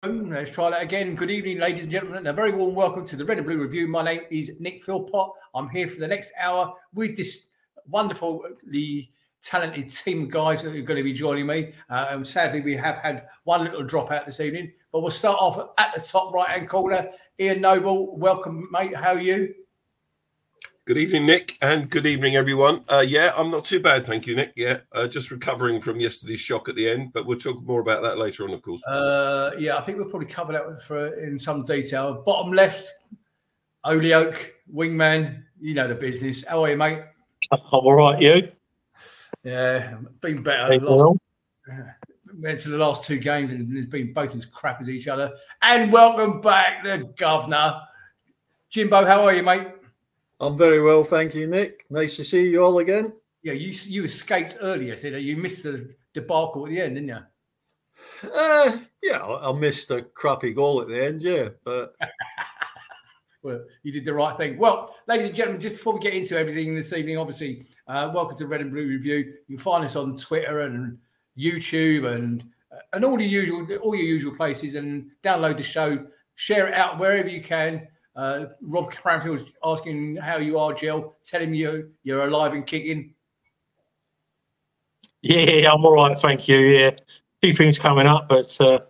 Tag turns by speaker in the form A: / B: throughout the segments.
A: Let's try that again. Good evening, ladies and gentlemen, and a very warm welcome to the Red and Blue Review. My name is Nick Philpott. I'm here for the next hour with this wonderfully talented team of guys who are going to be joining me. And sadly, we have had one little dropout this evening, but we'll start off at the top right-hand corner. Ian Noble, welcome, mate. How are you?
B: Good evening, Nick, and good evening, everyone. I'm not too bad, thank you, Nick. Just recovering from yesterday's shock at the end, but we'll talk more about that later on, of course.
A: I think we'll probably cover that in some detail. Bottom left, Olioke, wingman, you know the business. How are you, mate?
C: I'm all right, you?
A: Yeah, been better. Went to the last two games and it's been both as crap as each other. And welcome back, the governor. Jimbo, how are you, mate?
D: I'm very well, thank you, Nick. Nice to see you all again.
A: Yeah, you escaped earlier, so you missed the debacle at the end, didn't you?
D: I missed a crappy goal at the end, yeah, but
A: well, you did the right thing. Well, ladies and gentlemen, just before we get into everything this evening, obviously, welcome to Red and Blue Review. You can find us on Twitter and YouTube and all your usual places, and download the show, share it out wherever you can. Rob Cranfield's asking how you are, Jill. Tell him you're alive and kicking.
C: Yeah, I'm all right, thank you. Yeah, a few things coming up, but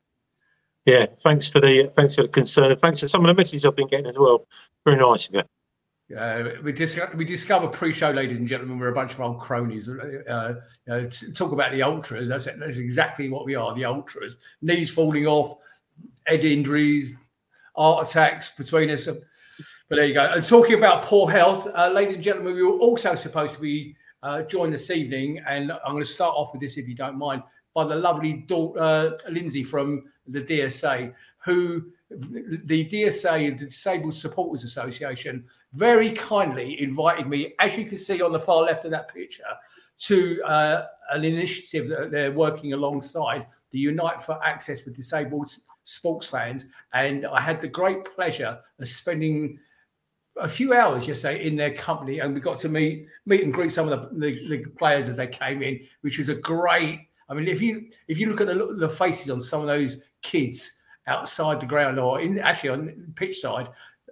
C: thanks for the concern. Thanks for some of the messages I've been getting as well. Very nice of you.
A: We discovered pre-show, ladies and gentlemen, we're a bunch of old cronies. Talk about the ultras. That's exactly what we are. The ultras. Knees falling off, head injuries, heart attacks between us. But there you go. And talking about poor health, ladies and gentlemen, we were also supposed to be joined this evening, and I'm going to start off with this, if you don't mind, by the lovely Lindsay from the DSA, who the DSA, the Disabled Supporters Association, very kindly invited me, as you can see on the far left of that picture, to an initiative that they're working alongside, the Unite for Access for Disabled Sports Fans. And I had the great pleasure of spending a few hours yesterday in their company, and we got to meet and greet some of the players as they came in, which was a great. I mean, if you look at the faces on some of those kids outside the ground or actually on the pitch side,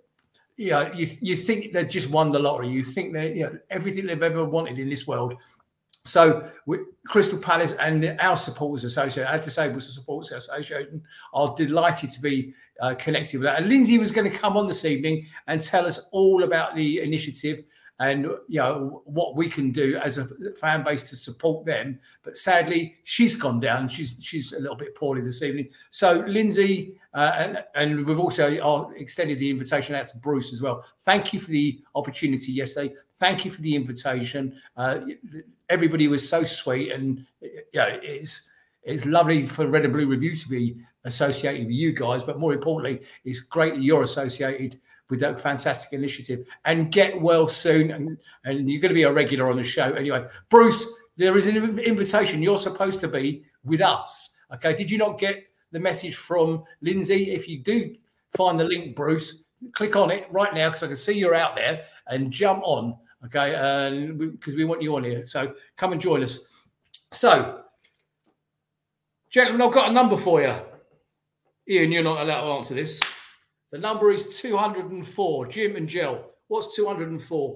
A: you think they've just won the lottery. You think they're everything they've ever wanted in this world. So Crystal Palace and our supporters association, our Disabled Supporters Association, are delighted to be connected with that. And Lindsay was going to come on this evening and tell us all about the initiative and what we can do as a fan base to support them. But sadly, she's gone down. She's a little bit poorly this evening. So Lindsay, and we've also extended the invitation out to Bruce as well. Thank you for the opportunity yesterday. Thank you for the invitation. Everybody was so sweet, and it's lovely for Red and Blue Review to be associated with you guys. But more importantly, it's great that you're associated with that fantastic initiative. And get well soon, and you're going to be a regular on the show anyway. Bruce, there is an invitation. You're supposed to be with us. Okay? Did you not get the message from Lindsay? If you do find the link, Bruce, click on it right now because I can see you're out there, and jump on. Okay, because we want you on here. So come and join us. So, gentlemen, I've got a number for you. Ian, you're not allowed to answer this. The number is 204. Jim and Jill, what's 204?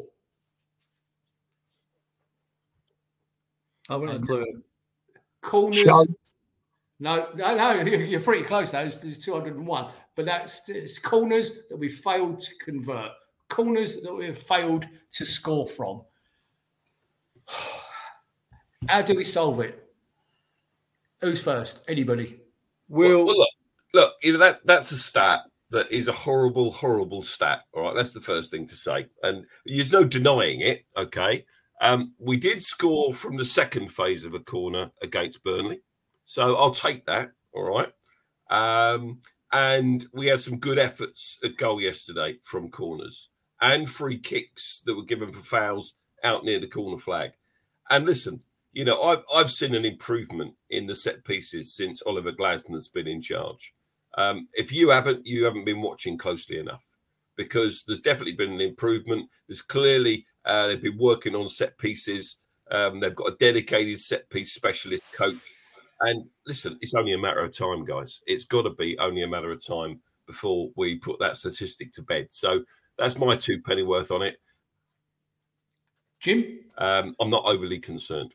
D: I haven't a clue.
A: Corners. No, you're pretty close though. It's 201. But it's corners that we failed to convert. Corners that we've failed to score from. How do we solve it? Who's first? Anybody?
B: Well, look. That's a stat that is a horrible, horrible stat. All right, that's the first thing to say, and there's no denying it. Okay, we did score from the second phase of a corner against Burnley, so I'll take that. All right, and we had some good efforts at goal yesterday from corners and free kicks that were given for fouls out near the corner flag. And listen, I've seen an improvement in the set pieces since Oliver Glasner's been in charge. If you haven't been watching closely enough, because there's definitely been an improvement. There's clearly they've been working on set pieces. They've got a dedicated set piece specialist coach And listen, it's only a matter of time, guys. It's got to be only a matter of time before we put that statistic to bed. So that's my 2 pennyworth on it.
A: Jim?
B: I'm not overly concerned.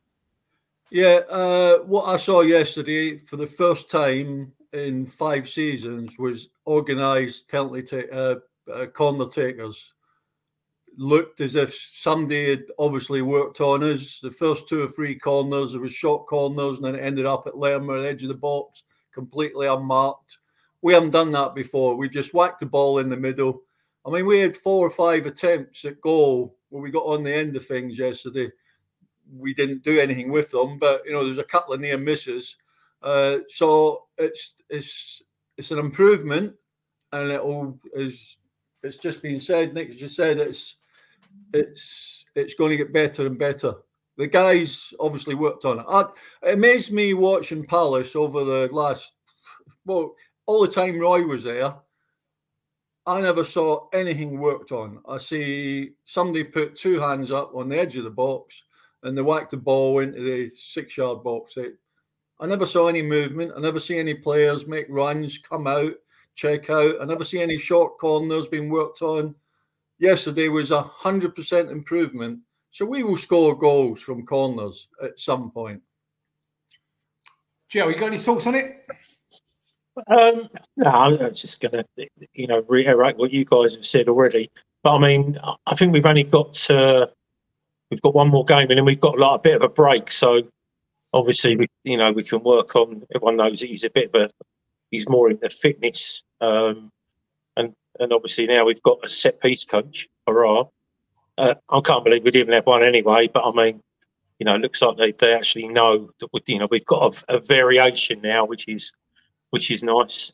D: Yeah, what I saw yesterday for the first time in 5 seasons was organised penalty corner takers. Looked as if somebody had obviously worked on us. The first 2 or 3 corners, there was short corners, and then it ended up at Lerma, edge of the box, completely unmarked. We haven't done that before. We just whacked the ball in the middle. I mean, we had 4 or 5 attempts at goal where we got on the end of things yesterday. We didn't do anything with them, but there's a couple of near misses. So it's an improvement, and it's just been said. Nick has just said it's going to get better and better. The guys obviously worked on it. It amazed me watching Palace over the last, all the time Roy was there. I never saw anything worked on. I see somebody put 2 hands up on the edge of the box and they whacked the ball into the 6-yard box. I never saw any movement. I never see any players make runs, come out, check out. I never see any short corners being worked on. Yesterday was 100% improvement. So we will score goals from corners at some point.
A: Joe, you got any thoughts on it?
C: No, I'm just going to, reiterate what you guys have said already. But I mean, I think we've only got we've got one more game, and then we've got a bit of a break. So obviously, we can work on. Everyone knows that he's more into fitness, and obviously now we've got a set piece coach. Hurrah! I can't believe we didn't have one anyway. But I mean, it looks like they actually know that we've got a variation now, which is nice.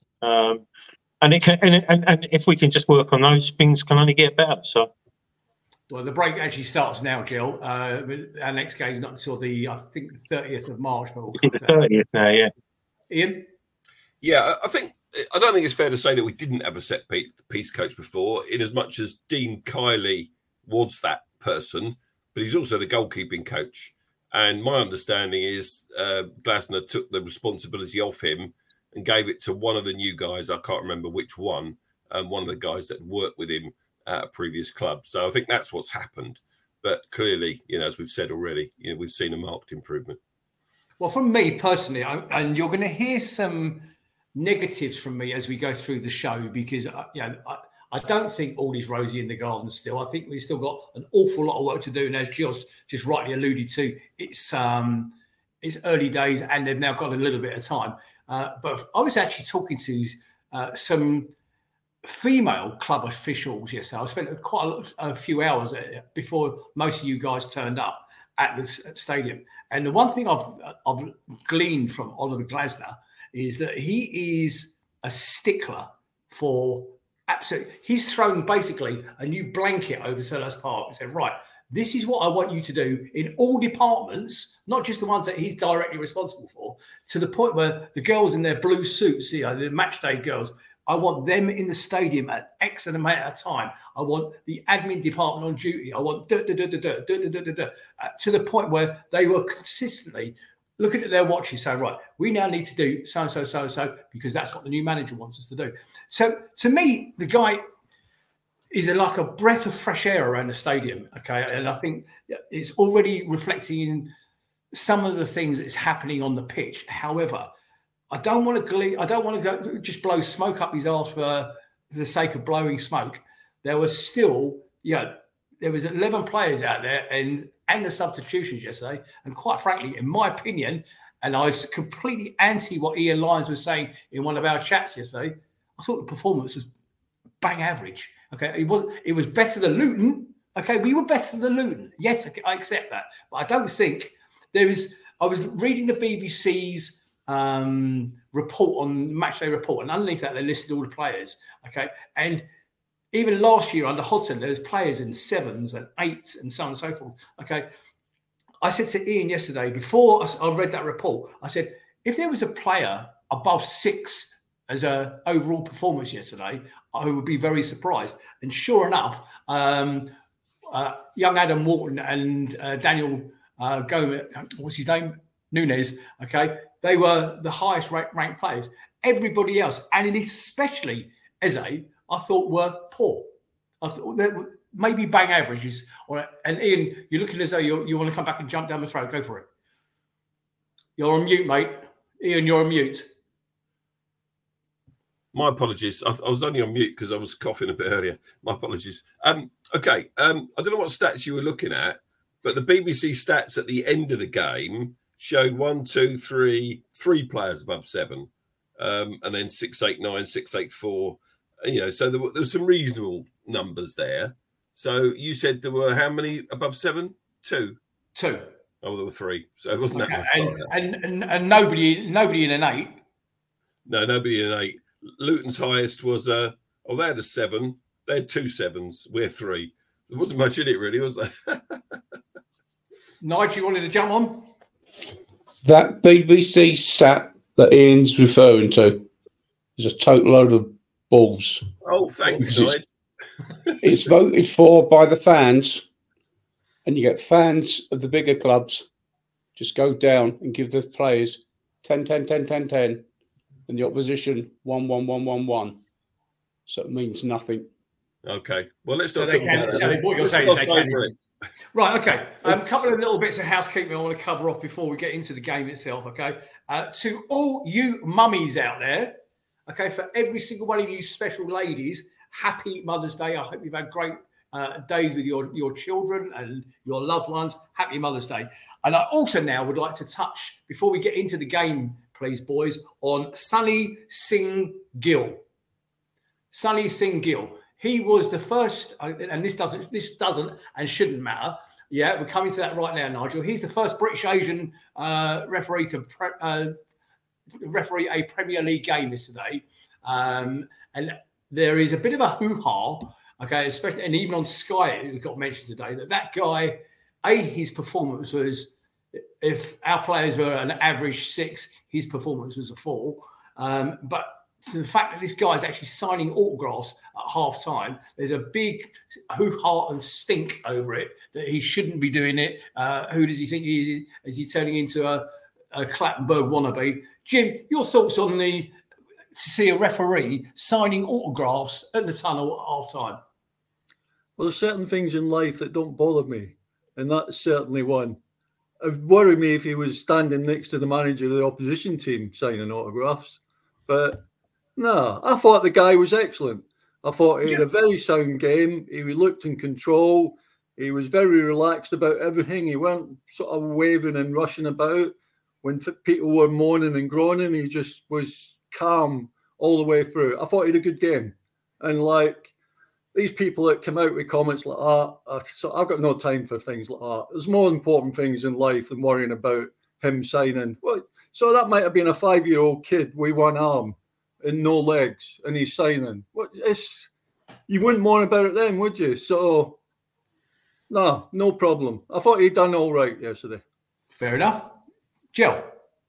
C: And if we can just work on those, things can only get better. So.
A: Well, the break actually starts now, Jill. Our next game is not until the 30th of March. But
C: it's the 30th now, yeah.
A: Ian?
B: Yeah, I don't think it's fair to say that we didn't have a set piece coach before, in as much as Dean Kiley was that person, but he's also the goalkeeping coach. And my understanding is Glasner took the responsibility off him and gave it to one of the new guys. I can't remember which one. One of the guys that worked with him at a previous club. So I think that's what's happened. But clearly, as we've said already, we've seen a marked improvement.
A: Well, from me personally, and you're going to hear some negatives from me as we go through the show, because I don't think all is rosy in the garden still. I think we've still got an awful lot of work to do. And as Gilles just rightly alluded to, it's early days and they've now got a little bit of time. But I was actually talking to some female club officials yesterday. I spent quite a few hours before most of you guys turned up at the stadium. And the one thing I've gleaned from Oliver Glasner is that he is a stickler for absolutely. He's thrown basically a new blanket over Selhurst Park and said, right, this is what I want you to do in all departments, not just the ones that he's directly responsible for, to the point where the girls in their blue suits, the match day girls, I want them in the stadium at X amount of time. I want the admin department on duty. I want to the point where they were consistently looking at their watches, saying, right, we now need to do so, because that's what the new manager wants us to do. So to me, the guy is like a breath of fresh air around the stadium, okay? And I think it's already reflecting in some of the things that's happening on the pitch. However, I don't want to go just blow smoke up his arse for the sake of blowing smoke. There was still, there was 11 players out there and the substitutions yesterday. And quite frankly, in my opinion, and I was completely anti what Ian Lyons was saying in one of our chats yesterday, I thought the performance was bang average. Okay, it was better than Luton. Okay, we were better than Luton. Yes, I accept that. But I don't think there is. I was reading the BBC's report on Matchday report, and underneath that they listed all the players. Okay, and even last year under Hodgson, there was players in 7s and 8s and so on and so forth. Okay, I said to Ian yesterday before I read that report, I said if there was a player above 6 as an overall performance yesterday, I would be very surprised. And sure enough, young Adam Wharton and Daniel Gomez, what's his name? Nunez, okay, they were the highest ranked players. Everybody else, and especially Eze, I thought were poor. I thought that maybe bang averages. And Ian, you're looking as though you want to come back and jump down the throat. Go for it. You're on mute, mate. Ian, you're on mute.
B: My apologies. I was only on mute because I was coughing a bit earlier. My apologies. Okay. I don't know what stats you were looking at, but the BBC stats at the end of the game showed 3 players above 7, and then 6, 8, 9, 6, 8, 4. So there were some reasonable numbers there. So you said there were how many above 7? 2.
A: 2.
B: Oh, there were 3. So it wasn't that much.
A: And nobody in an 8.
B: No, nobody in an 8. Luton's highest was they had a 7. They had 2 7s. We're 3. There wasn't much in it, really, was there?
A: Nigel, you wanted to jump on?
E: That BBC stat that Ian's referring to is a total load of balls.
B: Oh, thanks, Nigel.
E: It's voted for by the fans, and you get fans of the bigger clubs just go down and give the players 10, 10, 10, 10, 10, and the opposition 1, 1, 1, 1, 1. So it means nothing.
B: Okay. Well, let's not
A: talk
B: about
A: that. So what you're saying is they can. Right, okay. A couple of little bits of housekeeping I want to cover off before we get into the game itself, okay? To all you mummies out there, okay, for every single one of you special ladies, happy Mother's Day. I hope you've had great days with your children and your loved ones. Happy Mother's Day. And I also now would like to touch, before we get into the game, please, boys, on Sunny Singh Gill. Sunny Singh Gill. He was the first, and this doesn't and shouldn't matter. Yeah, we're coming to that right now, Nigel. He's the first British Asian referee to referee a Premier League game yesterday, and there is a bit of a hoo-ha, okay, especially and even on Sky it got mentioned today that guy, his performance was, if our players were an average 6, his performance was a 4, but. To the fact that this guy is actually signing autographs at half time, there's a big hoo-ha and stink over it that he shouldn't be doing it. Who does he think he is? Is he turning into a Clattenburg wannabe? Jim, your thoughts on to see a referee signing autographs at the tunnel at half time?
D: Well, there's certain things in life that don't bother me, and that's certainly one. It would worry me if he was standing next to the manager of the opposition team signing autographs, but no, I thought the guy was excellent. I thought he had a very sound game. He looked in control. He was very relaxed about everything. He weren't sort of waving and rushing about. When people were moaning and groaning, he just was calm all the way through. I thought he had a good game. And like these people that come out with comments like that, I've got no time for things like that. There's more important things in life than worrying about him signing. Well, so that might have been a 5-year-old kid with one arm and no legs, and he's signing. You wouldn't moan about it then, would you? So, no problem. I thought he'd done all right yesterday.
A: Fair enough. Jill?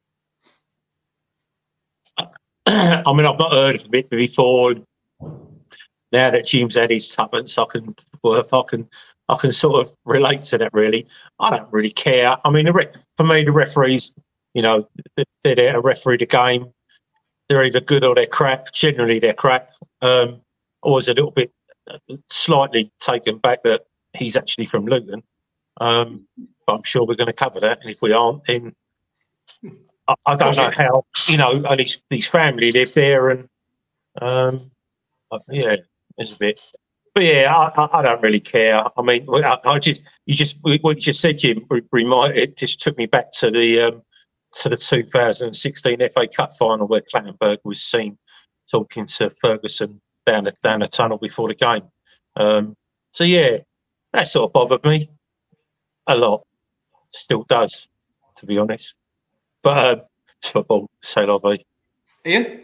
C: I mean, I've not heard of it before. Now that Jim's had his tuppence, I can sort of relate to that, really. I don't really care. I mean, for me, the referees, they're there to referee the game. They're either good or they're crap. Generally, they're crap. I was a little bit slightly taken back that he's actually from Luton. But I'm sure we're going to cover that. And if we aren't, then I don't know how, and his family live there. And yeah, it's a bit. But yeah, I don't really care. I mean, what you just said, Jim, it just took me back to the 2016 FA Cup final where Clattenburg was seen talking to Ferguson down the tunnel before the game. So yeah, that sort of bothered me a lot. Still does, to be honest. But it's football, say la vie.
A: Ian?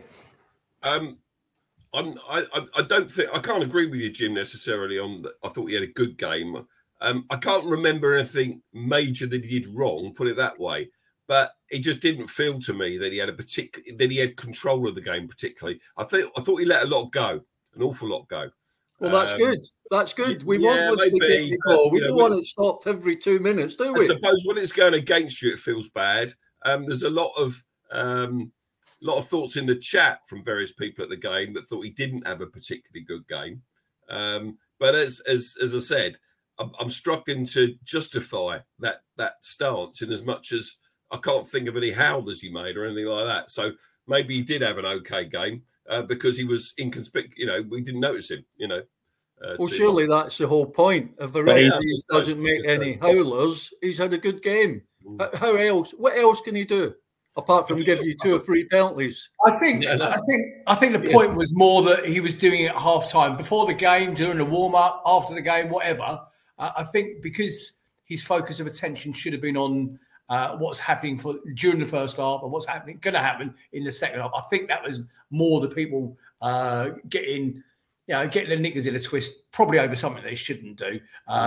B: I don't think I can't agree with you, Jim, necessarily on that. I thought he had a good game. I can't remember anything major that he did wrong, put it that way. But it just didn't feel to me that he had control of the game particularly. I thought he let a lot go, an awful lot go.
D: Well, that's good. That's good. We want to get the goal. We don't want it stopped every 2 minutes, do we?
B: I suppose when it's going against you, it feels bad. There's a lot of thoughts in the chat from various people at the game that thought he didn't have a particularly good game. But as I said, I'm struggling to justify that stance in as much as I can't think of any howlers he made or anything like that. So maybe he did have an okay game because he was inconspicuous. We didn't notice him.
D: Well, surely that's the whole point. If the referee doesn't make any howlers, he's had a good game. How else? What else can he do apart from give you 2 or 3 penalties?
A: I think the point was more that he was doing it at half time, before the game, during the warm up, after the game, whatever. I think because his focus of attention should have been on what's happening during the first half and what's going to happen in the second half. I think that was more the people getting the knickers in a twist, probably over something they shouldn't do.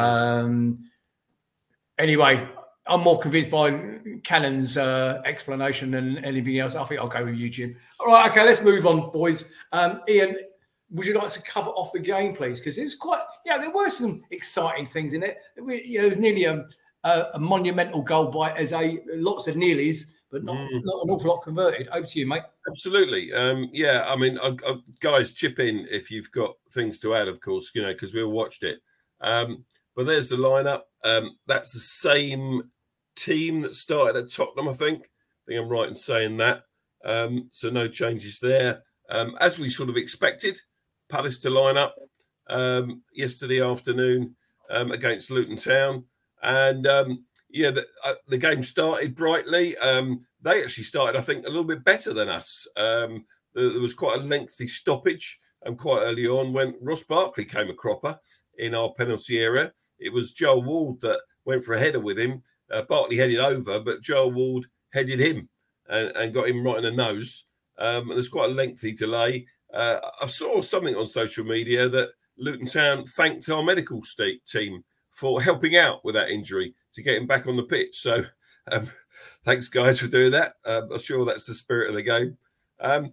A: Anyway, I'm more convinced by Cannon's explanation than anything else. I think I'll go with you, Jim. All right, okay, let's move on, boys. Ian, would you like to cover off the game, please? Because it was quite, there were some exciting things in it. It was nearly a monumental goal by Eze, lots of nearlies, but not an awful lot converted. Over to you, mate.
B: Absolutely. Guys, chip in if you've got things to add, of course, because we all watched it. But there's the lineup. That's the same team that started at Tottenham, I think. I'm right in saying that. So no changes there. As we sort of expected, Palace to line up yesterday afternoon against Luton Town. And the game started brightly. They actually started, I think, a little bit better than us. There was quite a lengthy stoppage quite early on when Ross Barkley came a cropper in our penalty area. It was Joel Ward that went for a header with him. Barkley headed over, but Joel Ward headed him and got him right in the nose. There's quite a lengthy delay. I saw something on social media that Luton Town thanked our medical team for helping out with that injury to get him back on the pitch. So thanks, guys, for doing that. I'm sure that's the spirit of the game. And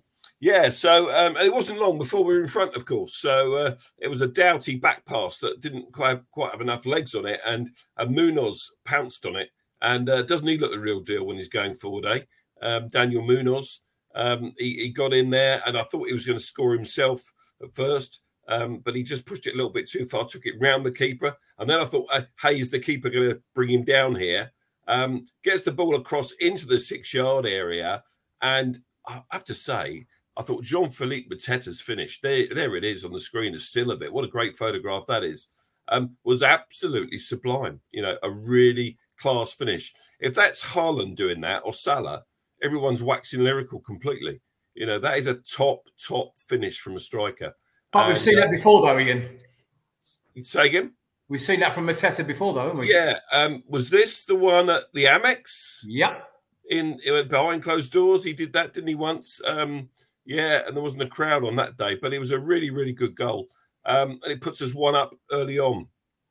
B: it wasn't long before we were in front, of course. So it was a Doughty back pass that didn't quite have enough legs on it, and Munoz pounced on it. And doesn't he look the real deal when he's going forward, Daniel Munoz. He got in there, and I thought he was going to score himself at first, but he just pushed it a little bit too far, took it round the keeper. And then I thought, hey, is the keeper going to bring him down here? Gets the ball across into the 6-yard area. And I have to say, I thought Jean-Philippe Mateta's finish, there it is on the screen, is still a bit. What a great photograph that is. Was absolutely sublime. A really class finish. If that's Haaland doing that or Salah, everyone's waxing lyrical completely. That is a top finish from a striker.
A: But we've seen that before, though, Ian.
B: Say again?
A: We've seen that from Mateta before, though, haven't we?
B: Yeah. Was this the one at the Amex?
A: Yeah.
B: In behind closed doors, he did that, didn't he, once? And there wasn't a crowd on that day, but it was a really, really good goal. And it puts us 1 up early on.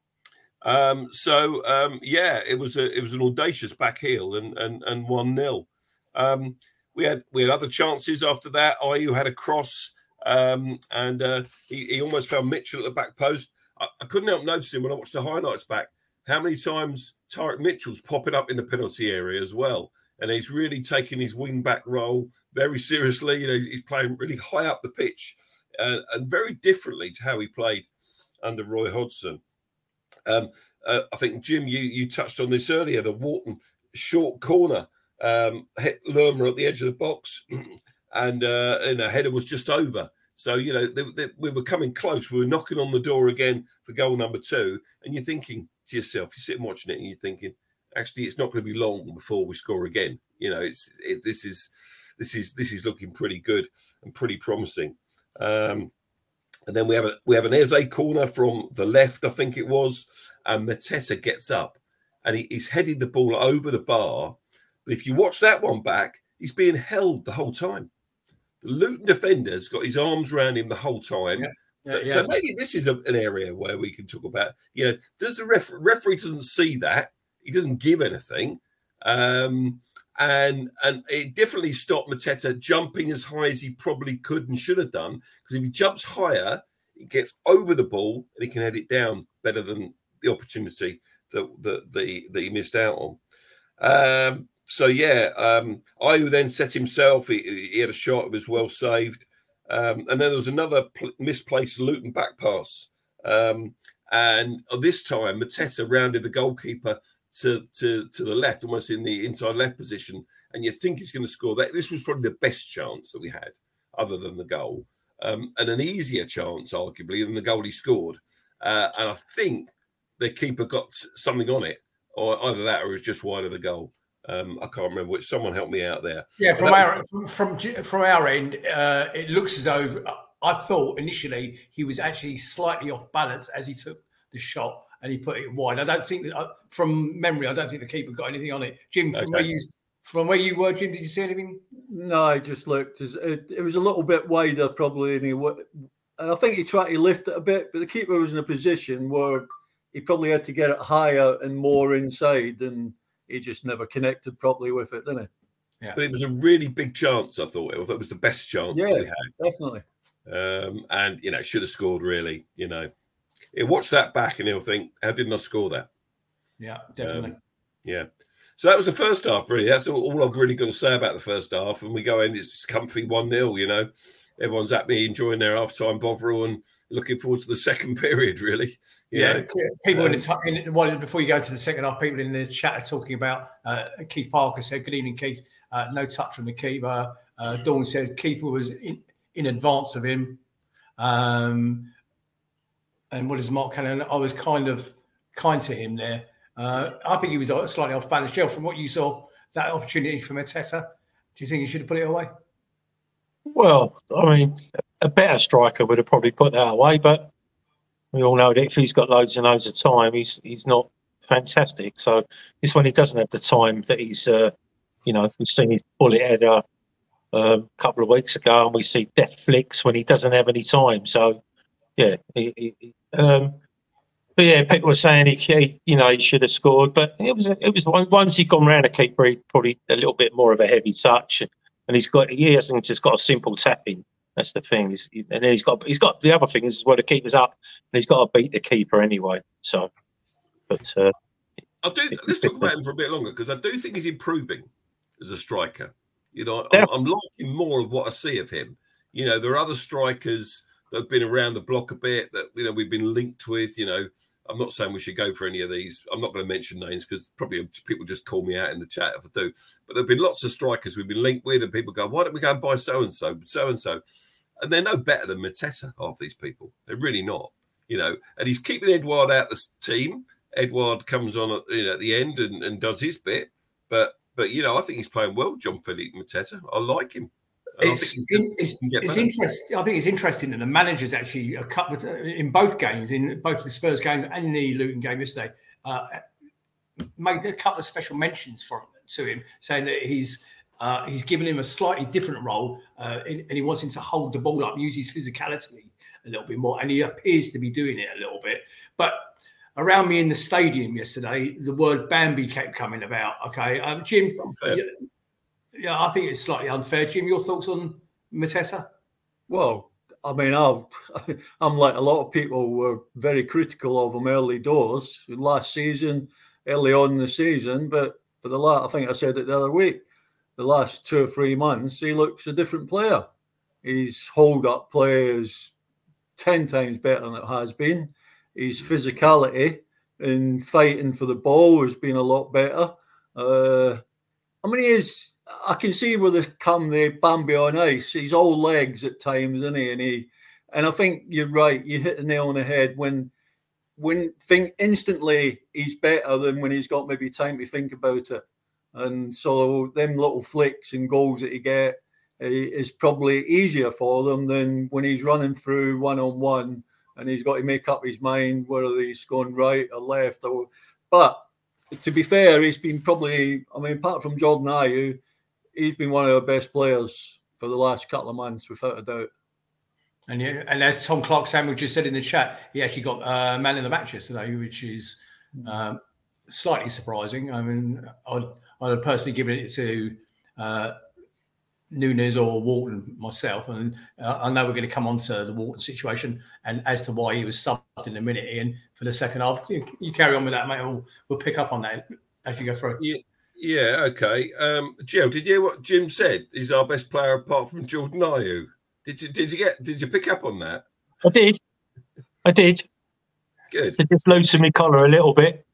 B: It was an audacious back heel and 1-0. We had other chances after that. Ayew had a cross, and he almost found Mitchell at the back post. I couldn't help noticing when I watched the highlights back how many times Tyrick Mitchell's popping up in the penalty area as well, and he's really taking his wing back role very seriously. He's playing really high up the pitch, and very differently to how he played under Roy Hodgson. I think, Jim, you touched on this earlier, the Wharton short corner. Hit Lerma at the edge of the box, and the header was just over. So, we were coming close. We were knocking on the door again for goal number 2. And you're thinking to yourself, you're sitting watching it and you're thinking, actually, it's not going to be long before we score again. This is looking pretty good and pretty promising. And then we have an Eze corner from the left, I think it was, and Mateta gets up and he's headed the ball over the bar. But if you watch that one back, he's being held the whole time. The Luton defender's got his arms around him the whole time. Yeah. So maybe this is an area where we can talk about, does the referee doesn't see that? He doesn't give anything. And it definitely stopped Mateta jumping as high as he probably could and should have done. Because if he jumps higher, he gets over the ball and he can head it down better than the opportunity that he missed out on. So I then set himself. He had a shot. It was well saved. And then there was another misplaced Luton back pass. And this time, Mateta rounded the goalkeeper to the left, almost in the inside left position. And you think he's going to score. This was probably the best chance that we had, other than the goal. And an easier chance, arguably, than the goal he scored. And I think the keeper got something on it, or either that or it was just wide of the goal. I can't remember which. Someone helped me out there.
A: Yeah, from our end, it looks as though I thought initially he was actually slightly off balance as he took the shot and he put it wide. I don't think that, from memory, I don't think the keeper got anything on it. Jim, from where you were, Jim, did you see anything?
D: No, it just looked it was a little bit wider probably, and I think he tried to lift it a bit, but the keeper was in a position where he probably had to get it higher and more inside, and he just never connected properly with it, didn't he?
B: Yeah. But it was a really big chance, I thought. I thought it was the best chance that we had.
D: Definitely.
B: And, should have scored, really, He'll watch that back and he'll think, how didn't I score that?
A: Yeah, definitely.
B: So that was the first half, really. That's all I've really got to say about the first half. And we go in, it's comfy 1-0, Everyone's happy, enjoying their half-time bovril and looking forward to the second period, really.
A: People before you go to the second half, people in the chat are talking about Keith Parker said, good evening, Keith. No touch from the keeper. Dawn said keeper was in advance of him. And what is Mark Cannon? I was kind to him there. I think he was slightly off balance. Jill, from what you saw, that opportunity from Mateta, do you think he should have put it away?
C: Well, I mean, a better striker would have probably put that away, but we all know that if he's got loads and loads of time, he's not fantastic. So it's when he doesn't have the time that he's, we've seen his bullet header a couple of weeks ago, and we see death flicks when he doesn't have any time. So, yeah, but yeah, people were saying he should have scored, but it was once he'd gone round the keeper, he probably a little bit more of a heavy touch, and he hasn't just got a simple tapping. That's the thing. And then he's got the other thing is where the keeper's up, and he's got to beat the keeper anyway. So, but
B: let's talk about him for a bit longer, because I do think he's improving as a striker. I'm liking more of what I see of him. There are other strikers that have been around the block a bit that we've been linked with. I'm not saying we should go for any of these. I'm not going to mention names because probably people just call me out in the chat if I do. But there have been lots of strikers we've been linked with, and people go, why don't we go and buy so-and-so, so-and-so? And they're no better than Mateta, half these people. They're really not, And he's keeping Edouard out the team. Edouard comes on at the end and does his bit. But I think he's playing well, Jean-Philippe Mateta. I like him.
A: It's interesting. I think it's interesting that the managers actually in both games, in both the Spurs game and the Luton game yesterday, made a couple of special mentions to him, saying that he's given him a slightly different role, and he wants him to hold the ball up, use his physicality a little bit more, and he appears to be doing it a little bit. But around me in the stadium yesterday, the word Bambi kept coming about. Okay, Jim. Yeah, I think it's slightly unfair. Jim, your thoughts on Mateta?
D: Well, I mean, I'm like a lot of people were very critical of him early doors last season, early on in the season. But for the last, I think I said it the other week, the last 2 or 3 months, he looks a different player. His hold-up play is 10 times better than it has been. His physicality and fighting for the ball has been a lot better. I can see where they come the Bambi on ice. He's all legs at times, isn't he? And I think you're right. You hit the nail on the head when think instantly he's better than when he's got maybe time to think about it. And so them little flicks and goals that he get is probably easier for them than when he's running through one-on-one and he's got to make up his mind whether he's going right or left. But to be fair, he's been probably, apart from Jordan Ayew, he's been one of our best players for the last couple of months, without a doubt.
A: And as Tom Clark Samuel just said in the chat, he actually got man of the match yesterday, which is slightly surprising. I'd have personally given it to Nunes or Walton myself, and I know we're going to come on to the Walton situation and as to why he was subbed in a minute, Ian, for the second half. You carry on with that, mate. We'll pick up on that as you go through.
B: Yeah, okay. Jill, did you hear what Jim said? He's our best player apart from Jordan Ayew. Did you pick up on that?
C: I did.
B: Good.
C: To just loosen my collar a little bit.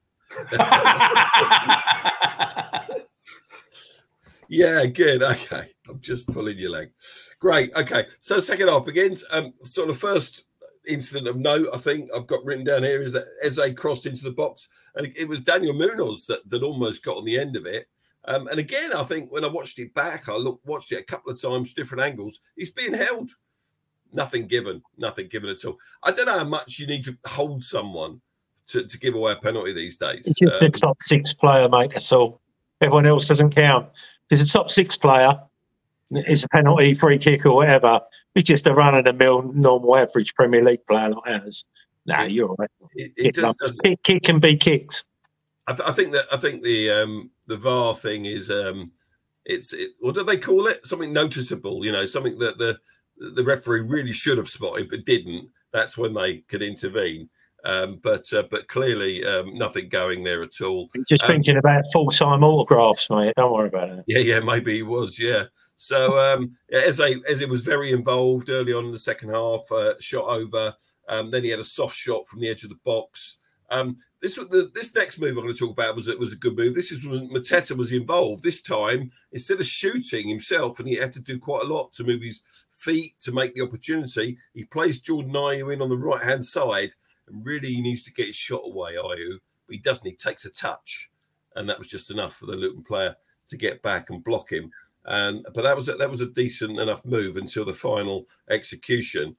B: Yeah, good. Okay. I'm just pulling your leg. Great. Okay. So second half begins. Sort of first incident of note, I think I've got written down here is that Eze crossed into the box, and it was Daniel Munoz that almost got on the end of it. And again, I think when I watched it back, watched it a couple of times, different angles. He's being held. Nothing given at all. I don't know how much you need to hold someone to give away a penalty these days.
C: It's just a top six player, mate. That's all. Everyone else doesn't count. Because a top six player is a penalty, free kick, or whatever. It's just a run-of-the-mill, normal, average Premier League player like ours. Nah, you're all right.
B: It just
C: kick can be kicked.
B: I think the VAR thing is what do they call it? Something noticeable, something that the referee really should have spotted but didn't. That's when they could intervene. But clearly nothing going there at all.
C: Just thinking about full-time autographs, mate. Don't worry about it.
B: Yeah, maybe he was. Yeah. So as it was very involved early on in the second half, shot over. Then he had a soft shot from the edge of the box. This next move I'm going to talk about was a good move. This is when Mateta was involved. This time, instead of shooting himself, and he had to do quite a lot to move his feet to make the opportunity, he plays Jordan Ayew in on the right-hand side, and really he needs to get his shot away, Ayew, but he doesn't. He takes a touch, and that was just enough for the Luton player to get back and block him. But that was a decent enough move until the final execution.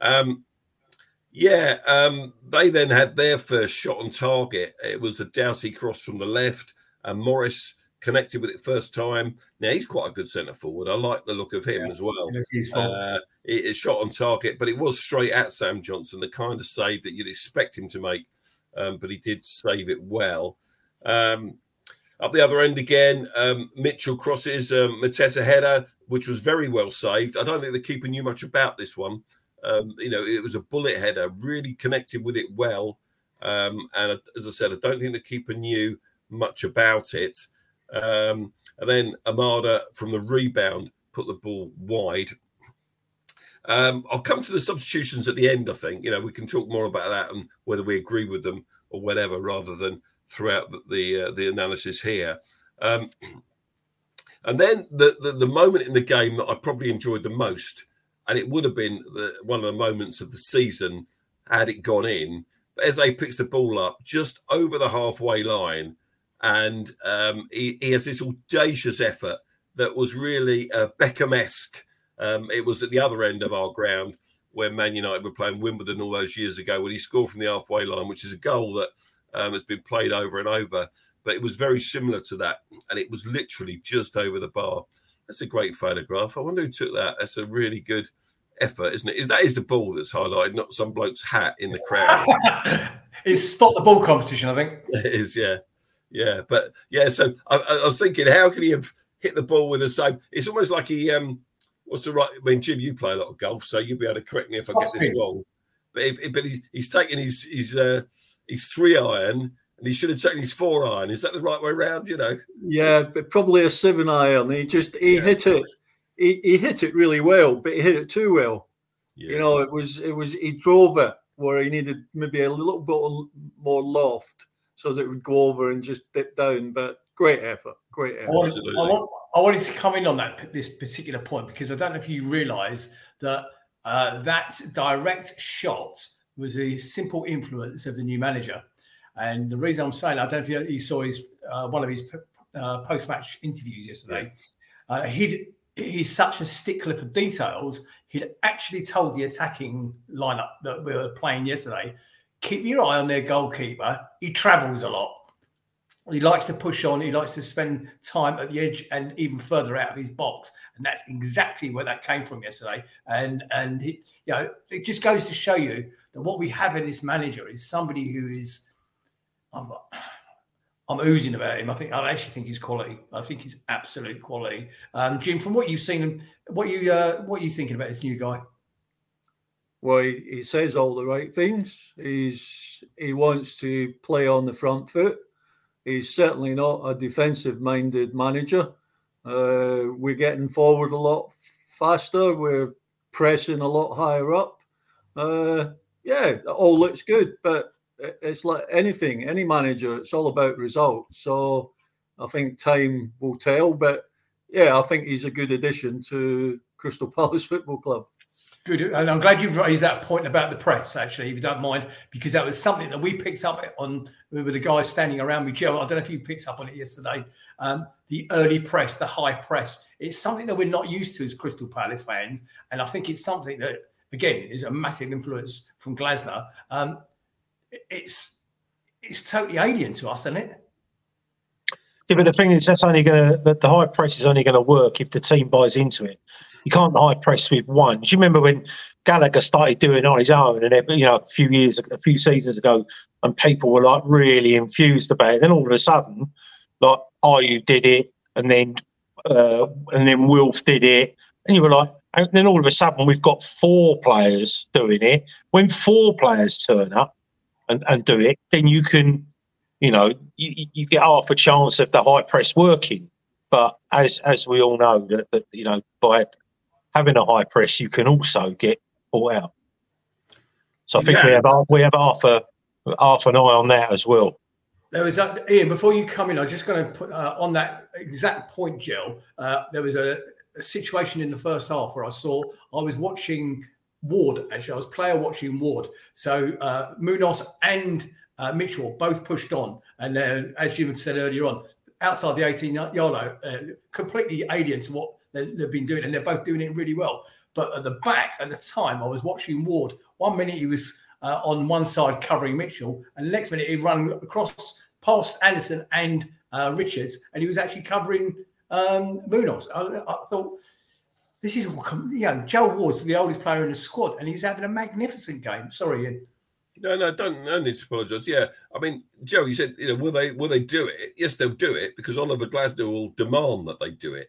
B: They then had their first shot on target. It was a Doughty cross from the left, and Morris connected with it first time. Now, he's quite a good centre forward. I like the look of him as well. It shot on target, but it was straight at Sam Johnson, the kind of save that you'd expect him to make, but he did save it well. Up the other end again, Mitchell crosses Mateta header, which was very well saved. I don't think the keeper knew much about this one. It was a bullet header, really connected with it well. And as I said, I don't think the keeper knew much about it. And then Amada from the rebound put the ball wide. I'll come to the substitutions at the end, I think. We can talk more about that and whether we agree with them or whatever, rather than throughout the analysis here. And then the moment in the game that I probably enjoyed the most, and it would have been one of the moments of the season had it gone in. But Eze picks the ball up just over the halfway line, and he has this audacious effort that was really Beckham-esque. It was at the other end of our ground where Man United were playing Wimbledon all those years ago when he scored from the halfway line, which is a goal that has been played over and over. But it was very similar to that, and it was literally just over the bar. That's a great photograph. I wonder who took that. That's a really good effort, isn't it? That is the ball that's highlighted, not some bloke's hat in the crowd.
A: It's spot the ball competition, I think.
B: It is, yeah. Yeah, but yeah, so I was thinking, how can he have hit the ball with the same? It's almost like he, what's the right? I mean, Jim, you play a lot of golf, so you'll be able to correct me if I get this wrong. But he's taken his 3-iron, and he should have taken his 4-iron. Is that the right way around?
D: Yeah, but probably a 7-iron. He hit it. He hit it really well, but he hit it too well. Yeah. It was. He drove it where he needed maybe a little bit more loft so that it would go over and just dip down. But great effort.
A: I wanted to come in on this particular point because I don't know if you realise that that direct shot was a simple influence of the new manager. And the reason I'm saying, I don't know if you saw one of his post-match interviews yesterday. He's such a stickler for details. He'd actually told the attacking lineup that we were playing yesterday, keep your eye on their goalkeeper. He travels a lot. He likes to push on. He likes to spend time at the edge and even further out of his box. And that's exactly where that came from yesterday. And it just goes to show you that what we have in this manager is somebody who is, I'm oozing about him. I actually think he's quality. I think he's absolute quality. Jim, from what you've seen, what are you thinking about this new guy?
D: Well, he says all the right things. He wants to play on the front foot. he's certainly not a defensive-minded manager. We're getting forward a lot faster. We're pressing a lot higher up. It all looks good, but it's like anything, any manager, it's all about results. So I think time will tell. But yeah, I think he's a good addition to Crystal Palace Football Club.
A: Good, and I'm glad you've raised that point about the press, actually, if you don't mind, because that was something that we picked up on with the guys standing around me. Joe, I don't know if you picked up on it yesterday. The early press, the high press, it's something that we're not used to as Crystal Palace fans, and I think it's something that, again, is a massive influence from Glasner. It's totally alien to us, isn't it?
C: Yeah, but the thing is, the high press is only going to work if the team buys into it. You can't high press with one. Do you remember when Gallagher started doing it on his own, and a few seasons ago, and people were like really enthused about it. Then all of a sudden, like Ayew did it, and then Wilf did it, and you were like, and then all of a sudden we've got 4 players doing it. When 4 players turn up and do it, then you can, you get half a chance of the high press working. But as we all know, that by having a high press, you can also get caught out. So I think we have half an eye on that as well.
A: There was Ian. Before you come in, I was just going to put on that exact point, Jill. There was a situation in the first half where I was watching Ward. Actually, I was player watching Ward. So Munoz and Mitchell both pushed on, and as Jim said earlier on, outside the 18-yard line, completely alien to what they've been doing, and they're both doing it really well. But at the back, at the time, I was watching Ward. 1 minute he was on one side covering Mitchell, and the next minute he ran across past Anderson and Richards, and he was actually covering Munoz. I thought, this is all, Joe Ward's the oldest player in the squad, and he's having a magnificent game. Sorry, Ian.
B: No, don't need to apologise. Yeah, I mean, Joe, you said, will they do it? Yes, they'll do it because Oliver Glasner will demand that they do it.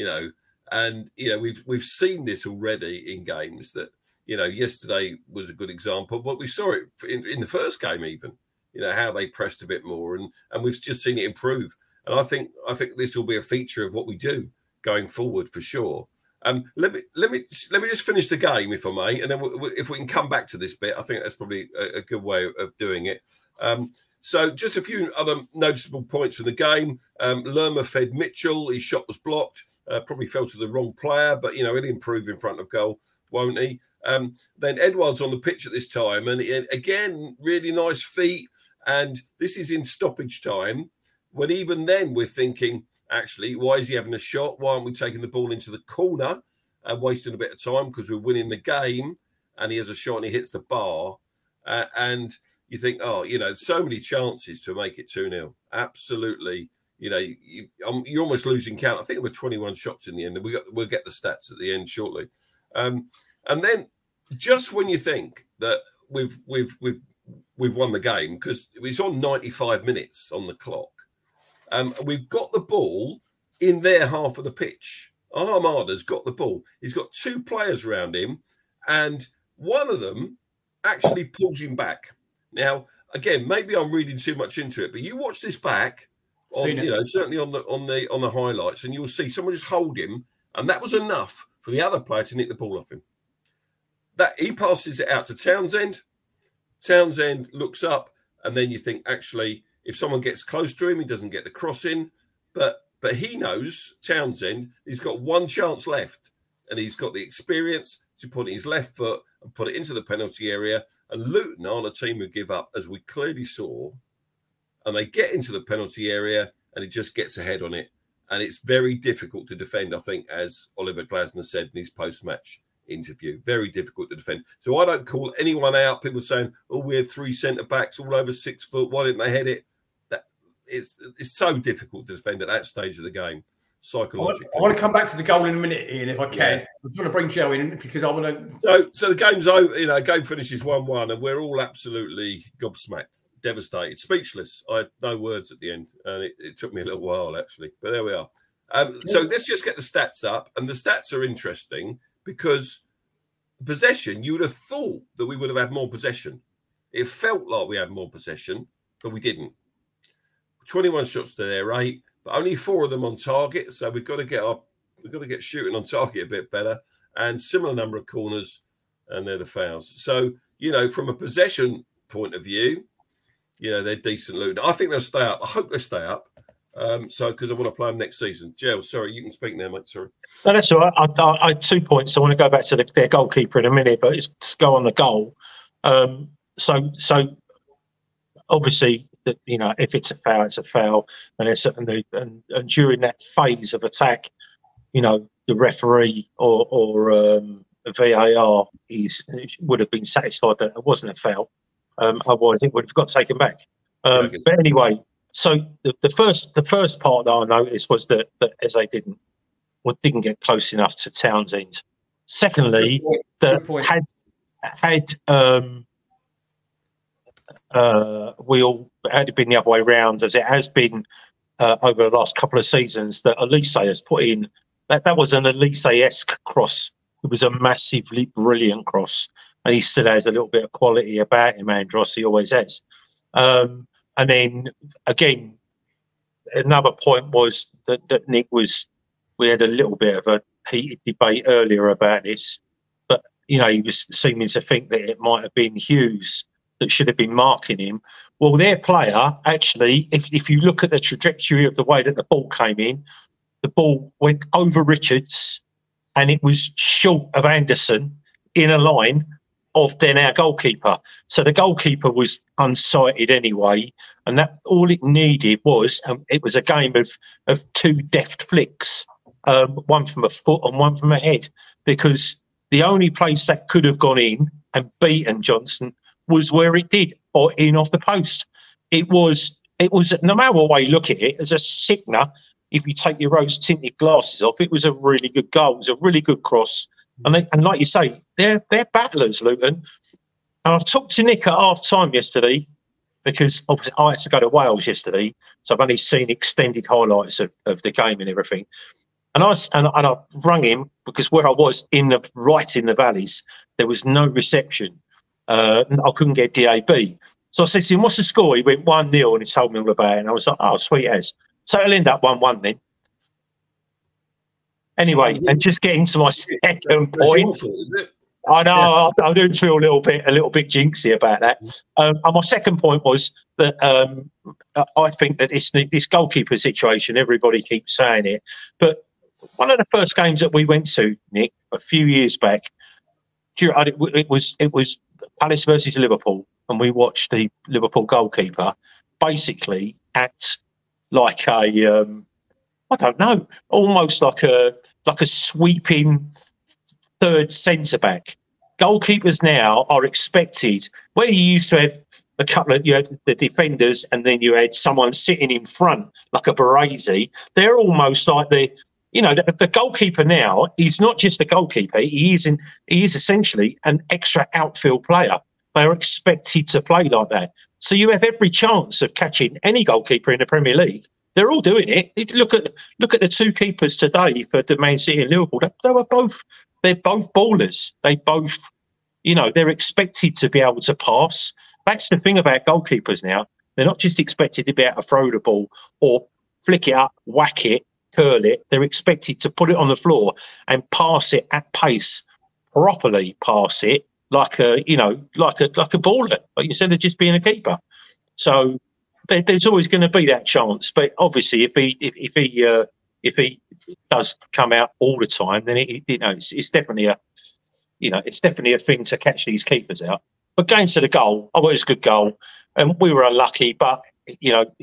B: And we've seen this already in games that yesterday was a good example, but we saw it in the first game even. How they pressed a bit more, and we've just seen it improve. And I think this will be a feature of what we do going forward for sure. Let me just finish the game, if I may, and then if we can come back to this bit, I think that's probably a good way of doing it. So just a few other noticeable points from the game. Lerma fed Mitchell. His shot was blocked. Probably fell to the wrong player, but he'll improve in front of goal, won't he? Then Edouard's on the pitch at this time, and again, really nice feet. And this is in stoppage time, when even then we're thinking, actually, why is he having a shot? Why aren't we taking the ball into the corner and wasting a bit of time because we're winning the game? And he has a shot and he hits the bar. And you think, so many chances to make it 2-0. Absolutely. You're almost losing count. I think there were 21 shots in the end. And we'll get the stats at the end shortly. And then just when you think that we've won the game, because it's on 95 minutes on the clock, we've got the ball in their half of the pitch. Armada's got the ball. He's got 2 players around him, and one of them actually pulls him back. Now, again, maybe I'm reading too much into it, but you watch this back, certainly on the highlights, and you'll see someone just hold him, and that was enough for the other player to nick the ball off him. That he passes it out to Townsend. Townsend looks up, and then you think, actually, if someone gets close to him, he doesn't get the cross in. But he knows, Townsend, he's got one chance left, and he's got the experience to put his left foot and put it into the penalty area. And Luton aren't a team who give up, as we clearly saw. And they get into the penalty area, and he just gets ahead on it. And it's very difficult to defend, I think, as Oliver Glasner said in his post-match interview. Very difficult to defend. So I don't call anyone out. People saying, we had 3 centre-backs all over 6 foot. Why didn't they head it? It's so difficult to defend at that stage of the game, psychologically.
A: I want to come back to the goal in a minute, Ian, if I can. I just want to bring Joe in because I want to...
B: So the game's over. Game finishes 1-1, and we're all absolutely gobsmacked, devastated, speechless. I had no words at the end, and it took me a little while, actually. But there we are. So let's just get the stats up, and the stats are interesting because possession, you would have thought that we would have had more possession. It felt like we had more possession, but we didn't. 21 shots to their 8, but only 4 of them on target. So we've got to get shooting on target a bit better, and similar number of corners, and they're the fouls. So, from a possession point of view, they're decent, Luton. I think they'll stay up. I hope they stay up. Because I want to play them next season. Joe, sorry, you can speak now, mate. Sorry.
C: No, that's all right. I had 2 points. I want to go back to their goalkeeper in a minute, but let's go on the goal. So obviously, if it's a foul, it's a foul, and and during that phase of attack, the referee or VAR would have been satisfied that it wasn't a foul. Otherwise, it would have got taken back. But anyway. So the first part that I noticed was that Eze didn't get close enough to Townsend. Secondly, that had it been the other way around, as it has been over the last couple of seasons, that Elise has put in, that was an Elise-esque cross. It was a massively brilliant cross, and he still has a little bit of quality about him, Andros. He always has. And then, again, another point was that Nick we had a little bit of a heated debate earlier about this, but, he was seeming to think that it might have been Hughes that should have been marking him. Well, their player, actually, if you look at the trajectory of the way that the ball came in, the ball went over Richards and it was short of Anderson in a line of then our goalkeeper. So the goalkeeper was unsighted anyway, and that all it needed was, it was a game of 2 deft flicks, one from a foot and one from a head, because the only place that could have gone in and beaten Johnson was where it did, or in off the post. It was no matter what way you look at it, as a sickener, if you take your rose-tinted glasses off, it was a really good goal. It was a really good cross. And like you say, they're battlers, Luton. And I talked to Nick at half-time yesterday, because obviously I had to go to Wales yesterday, so I've only seen extended highlights of the game and everything. And I rang him because where I was right in the valleys, there was no reception. I couldn't get DAB. So I said to him, "What's the score?" He went 1-0, and he told me all about it. And I was like, "Oh, sweet as." So it'll end up 1-1 then. Anyway, and just getting to my second point.
B: Awful, is it?
C: I know, I do feel a little bit jinxy about that. And my second point was that I think that this goalkeeper situation, everybody keeps saying it, but one of the first games that we went to, Nick, a few years back, it was Palace versus Liverpool, and we watched the Liverpool goalkeeper basically act like a I don't know, almost like a sweeping third centre back. Goalkeepers now are expected, where you used to have you had the defenders and then you had someone sitting in front like a Baresi. They're almost like the goalkeeper now is not just a goalkeeper. He is essentially an extra outfield player. They're expected to play like that. So you have every chance of catching any goalkeeper in the Premier League. They're all doing it. Look at the 2 keepers today for the Man City and Liverpool. They're both ballers. They both, they're expected to be able to pass. That's the thing about goalkeepers now. They're not just expected to be able to throw the ball or flick it up, whack it, curl it. They're expected to put it on the floor and pass it at pace, properly pass it like a baller, like instead of just being a keeper. So there's always going to be that chance, but obviously, if he does come out all the time, then it's definitely a thing to catch these keepers out. But going to the goal, it was a good goal, and we were unlucky. But if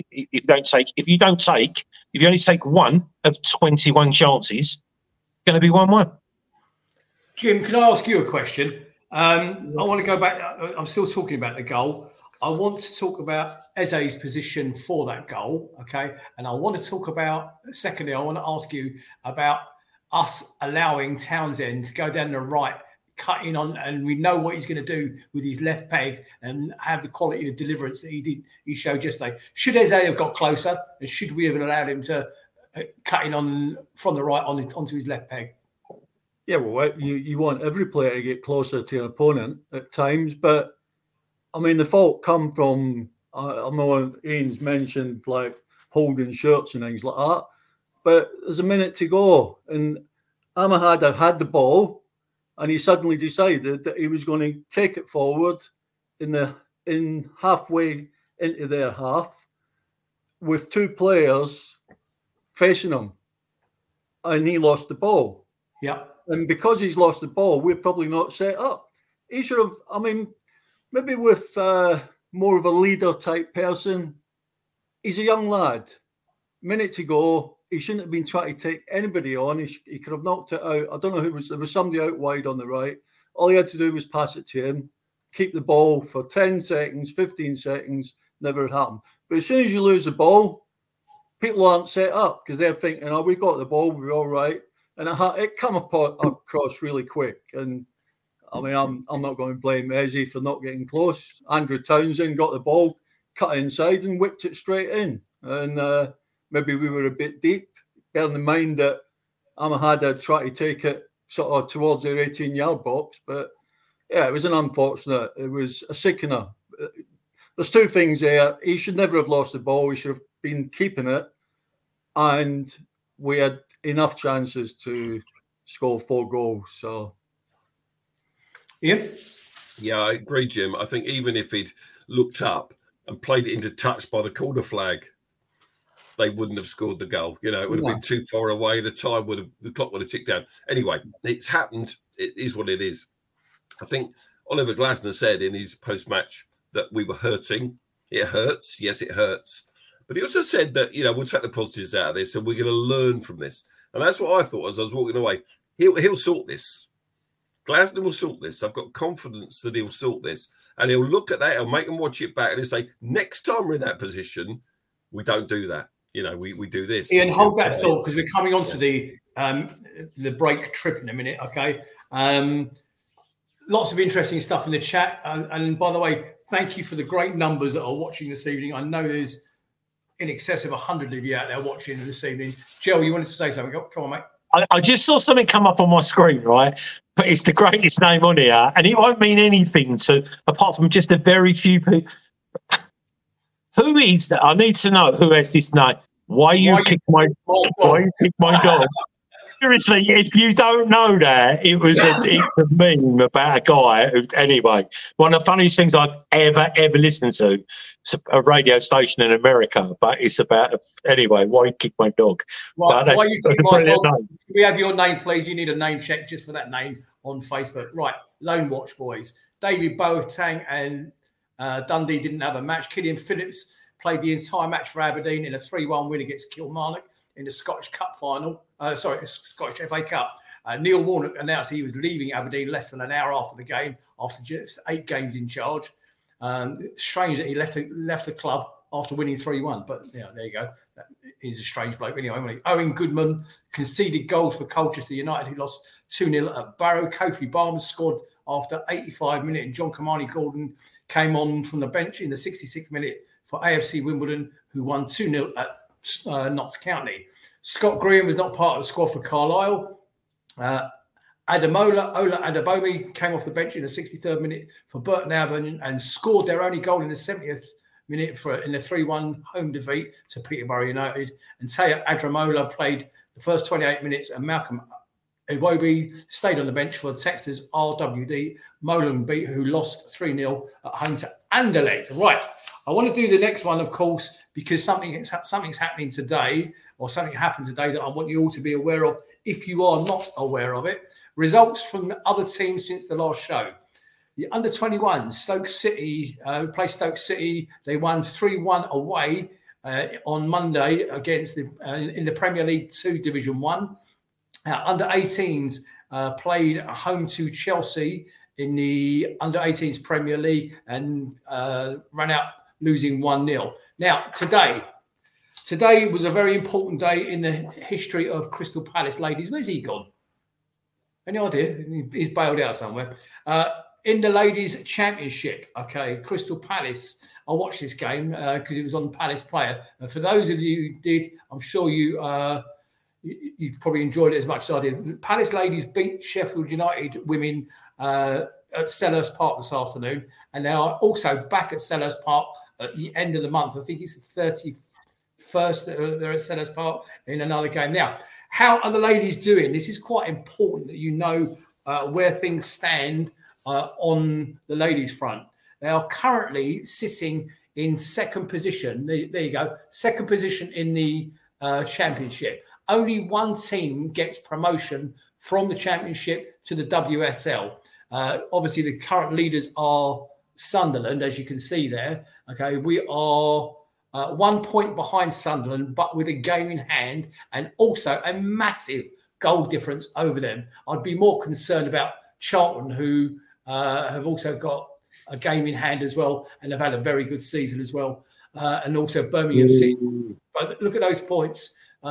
C: you only take 1 of 21 chances, it's going to be 1-1.
A: Jim, can I ask you a question? I want to go back. I'm still talking about the goal. I want to talk about Eze's position for that goal, okay? And I want to talk about, secondly, I want to ask you about us allowing Townsend to go down the right, cutting on, and we know what he's going to do with his left peg and have the quality of deliverance that he showed yesterday. Should Eze have got closer, and should we have allowed him to cutting on from the right onto his left peg?
D: Yeah, well, you want every player to get closer to your opponent at times, but I mean, the fault come from, I know Ian's mentioned, like, holding shirts and things like that. But there's a minute to go, and Amahada had the ball, and he suddenly decided that he was going to take it forward in halfway into their half with two players facing him, and he lost the ball.
A: Yeah.
D: And because he's lost the ball, we're probably not set up. He should have, I mean, maybe with more of a leader type person. He's a young lad. Minute to go. He shouldn't have been trying to take anybody on. He could have knocked it out. I don't know who it was. There was somebody out wide on the right. All he had to do was pass it to him, keep the ball for 10 seconds, 15 seconds. Never happened. But as soon as you lose the ball, people aren't set up because they're thinking, oh, we got the ball, we're all right. And it come across really quick. And I mean, I'm not going to blame Ezzy for not getting close. Andrew Townsend got the ball, cut inside and whipped it straight in. And maybe we were a bit deep, bearing in mind that Amahada tried to take it sort of towards their 18-yard box. But yeah, it was an unfortunate. It was a sickener. There's two things there. He should never have lost the ball. He should have been keeping it. And we had enough chances to score 4 goals. So,
B: yeah, I agree, Jim. I think even if he'd looked up and played it into touch by the corner flag, they wouldn't have scored the goal. You know, it would have been too far away. The clock would have ticked down. Anyway, it's happened. It is what it is. I think Oliver Glasner said in his post-match that we were hurting. It hurts. Yes, it hurts. But he also said that, you know, we'll take the positives out of this and we're going to learn from this. And that's what I thought as I was walking away. He'll sort this. Glasner will sort this. I've got confidence that he'll sort this. And he'll look at that, he'll make them watch it back and he'll say, next time we're in that position, we don't do that. You know, we do this.
A: Ian, hold that thought because we're coming on to the break trip in a minute, okay? Lots of interesting stuff in the chat. And by the way, thank you for the great numbers that are watching this evening. I know there's in excess of 100 of you out there watching this evening. Joe, you wanted to say something? Come on, mate.
C: I just saw something come up on my screen, right? But it's the greatest name on here, and it won't mean anything apart from just a very few people. Who is that? I need to know who has this name. Why you kick my dog? Seriously, if you don't know that, it's a meme about a guy who, anyway, one of the funniest things I've ever listened to. It's a radio station in America, but it's about, anyway, why you kick my dog?
A: Right, why you kick my dog? Can we have your name, please? You need a name check just for that name on Facebook. Right, Lone Watch boys. David Boateng and Dundee didn't have a match. Killian Phillips played the entire match for Aberdeen in a 3-1 win against Kilmarnock in the Scottish Cup final. Scottish FA Cup. Neil Warnock announced he was leaving Aberdeen less than an hour after the game, after just 8 games in charge. Strange that he left the club after winning 3-1, but yeah, there you go. He's a strange bloke anyway, wasn't he? Owen Goodman conceded goals for Colchester United, who lost 2-0 at Barrow. Kofi Barnes scored after 85 minutes, and John Kamani Gordon came on from the bench in the 66th minute for AFC Wimbledon, who won 2-0 at Notts County. Scott Graham was not part of the squad for Carlisle. Ola Adebayomi came off the bench in the 63rd minute for Burton Albion and scored their only goal in the 70th minute in the 3-1 home defeat to Peterborough United. And Taya Adramola played the first 28 minutes, and Malcolm Iwobi stayed on the bench for Texas RWD Molenbeek, who lost 3-0 at home to Anderlecht. Right. I want to do the next one, of course, because something's happening today, or something happened today that I want you all to be aware of if you are not aware of it. Results from other teams since the last show. The under-21, Stoke City, played Stoke City. They won 3-1 away on Monday against in the Premier League 2 Division 1. Under-18s played home to Chelsea in the under-18s Premier League and ran out losing 1-0. Now, today was a very important day in the history of Crystal Palace ladies. Where's he gone? Any idea? He's bailed out somewhere. In the ladies' championship, okay, Crystal Palace. I watched this game because it was on Palace Player. And for those of you who did, I'm sure you probably enjoyed it as much as I did. Palace ladies beat Sheffield United women at Selhurst Park this afternoon, and they are also back at Selhurst Park at the end of the month. I think it's the first. They're at Sellers Park in another game. Now, how are the ladies doing? This is quite important that you know where things stand on the ladies' front. They are currently sitting in second position. There you go. Second position in the championship. Only one team gets promotion from the championship to the WSL. Obviously, the current leaders are Sunderland, as you can see there. Okay, we are 1 point behind Sunderland, but with a game in hand and also a massive goal difference over them. I'd be more concerned about Charlton, who have also got a game in hand as well, and have had a very good season as well. And also Birmingham City. But look at those points.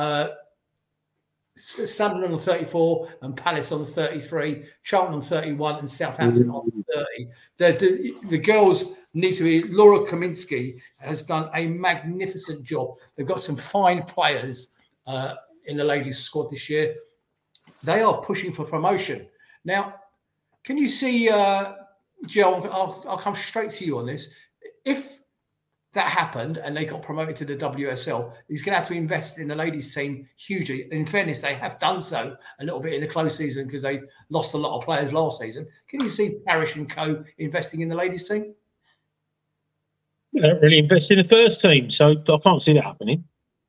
A: Sunderland on 34 and Palace on 33, Charlton on 31 and Southampton on 30. The girls need to be. Laura Kaminsky has done a magnificent job. They've got some fine players in the ladies' squad this year. They are pushing for promotion. Now, can you see, Joe, I'll come straight to you on this. If that happened and they got promoted to the WSL, he's going to have to invest in the ladies' team hugely. In fairness, they have done so a little bit in the close season because they lost a lot of players last season. Can you see Parish and co investing in the ladies' team?
C: They don't really invest in the first team, so I can't see that happening.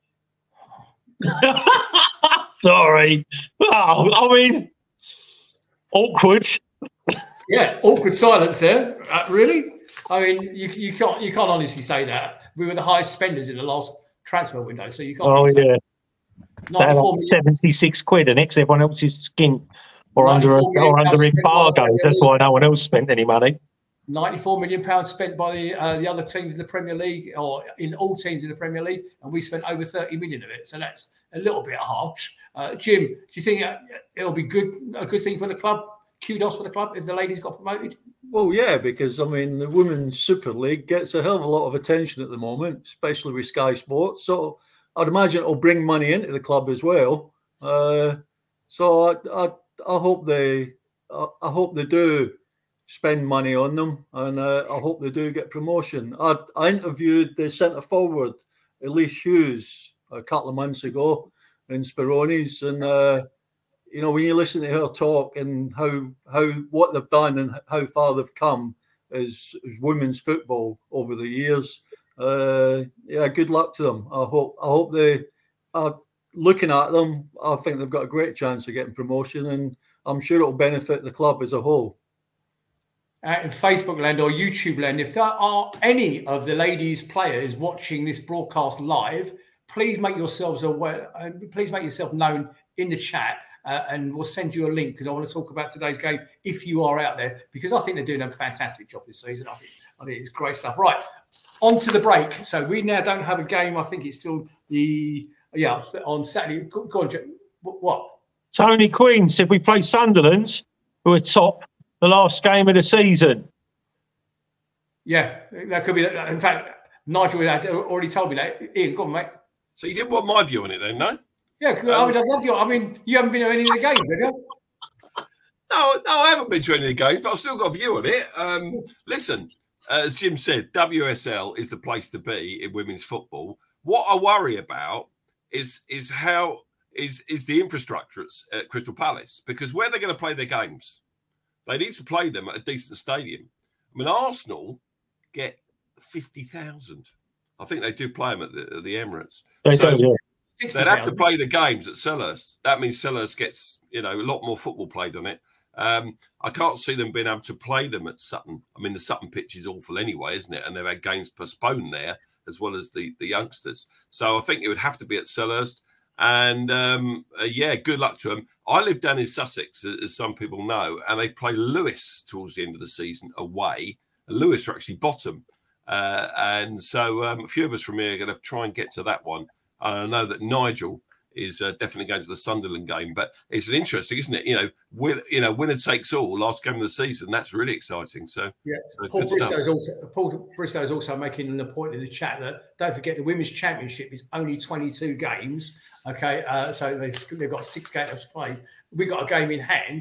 C: Sorry. Oh, I mean, awkward.
A: Yeah, awkward silence there. Really? I mean, you can't honestly say that. We were the highest spenders in the last transfer window, so you can't.
C: Oh yeah,
A: 94
C: 76 quid, and everyone else's skin or under embargoes. That's why no one else spent any money.
A: £94 million spent by the other teams in the Premier League, or in all teams in the Premier League, and we spent over 30 million of it. So that's a little bit harsh. Jim, do you think it'll be a good thing for the club? Kudos for the club if the ladies got promoted?
D: Well, yeah, because, I mean, the Women's Super League gets a hell of a lot of attention at the moment, especially with Sky Sports. So I'd imagine it'll bring money into the club as well. So I hope they do spend money on them, and I hope they do get promotion. I interviewed the centre forward, Elise Hughes, a couple of months ago in Spirones, and you know, when you listen to her talk and how what they've done and how far they've come as women's football over the years, yeah, good luck to them. I hope they are looking at them. I think they've got a great chance of getting promotion, and I'm sure it'll benefit the club as a whole.
A: In Facebook land or YouTube land, if there are any of the ladies players watching this broadcast live, please make yourselves aware. Please make yourself known in the chat. And we'll send you a link because I want to talk about today's game if you are out there, because I think they're doing a fantastic job this season. I think it's great stuff. Right, on to the break. So we now don't have a game. I think it's still on Saturday. Go on, Jim. What?
C: Tony Quinn said we play Sunderland, who are top the last game of the season.
A: Yeah, that could be. In fact, Nigel already told me that. Ian, go on, mate.
B: So you didn't want my view on it then, no?
A: Yeah, I love you. I mean, you haven't been to any of the games, have you?
B: No, I haven't been to any of the games, but I've still got a view on it. Listen, as Jim said, WSL is the place to be in women's football. What I worry about is how the infrastructure at Crystal Palace, because where they're going to play their games, they need to play them at a decent stadium. I mean, Arsenal get 50,000. I think they do play them at the Emirates. They'd have to play the games at Selhurst. That means Selhurst gets, a lot more football played on it. I can't see them being able to play them at Sutton. I mean, the Sutton pitch is awful anyway, isn't it? And they've had games postponed there, as well as the youngsters. So I think it would have to be at Selhurst. And, good luck to them. I live down in Sussex, as some people know, and they play Lewes towards the end of the season away. And Lewes are actually bottom. And so a few of us from here are going to try and get to that one. I know that Nigel is definitely going to the Sunderland game, but it's interesting, isn't it? Winner takes all, last game of the season. That's really exciting. So
A: yeah, Paul Bristow is also making a point in the chat that don't forget the Women's Championship is only 22 games. Okay, so they've got 6 games to play. We've got a game in hand.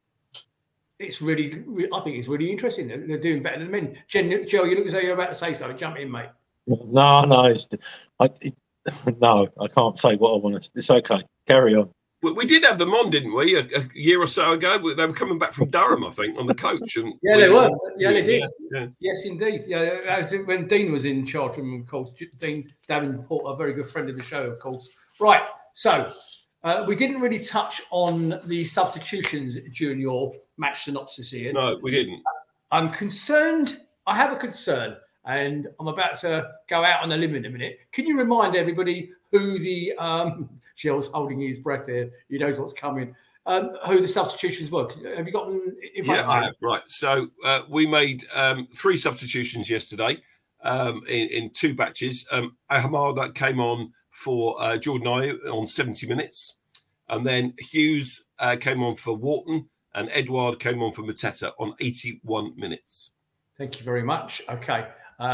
A: It's really, I think it's really interesting. They're doing better than men. Joe, you look as though you're about to say something. Jump in, mate.
C: No, No, I can't say what I want to. It's okay. Carry on.
B: We did have them on, didn't we? A year or so ago, they were coming back from Durham, I think, on the coach. And
A: yeah, they were. Yeah, they did.
B: Yeah.
A: Yes, indeed. Yeah, that was when Dean was in charge, of course. Dean Davenport, a very good friend of the show, of course. Right. So we didn't really touch on the substitutions during your match synopsis, Ian.
B: No, we didn't.
A: I'm concerned. I have a concern, and I'm about to go out on a limb in a minute. Can you remind everybody who the Shell's holding his breath there? He knows what's coming. Who the substitutions were? Have you got them in front of you?
B: I have. Right. So we made 3 substitutions yesterday in 2 batches. Ahmad came on for Jordan Ayew on 70 minutes. And then Hughes came on for Wharton, and Edouard came on for Mateta on 81 minutes.
A: Thank you very much. Okay.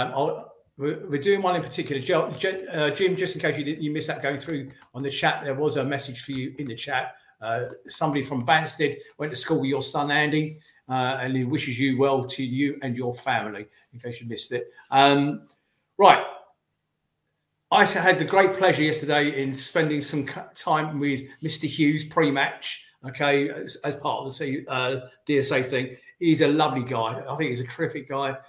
A: We're doing one in particular. Jim, just in case you missed that going through on the chat, there was a message for you in the chat. Somebody from Banstead went to school with your son, Andy, and he wishes you well to you and your family, in case you missed it. Right. I had the great pleasure yesterday in spending some time with Mr. Hughes pre-match, okay, as part of the DSA thing. He's a lovely guy. I think he's a terrific guy.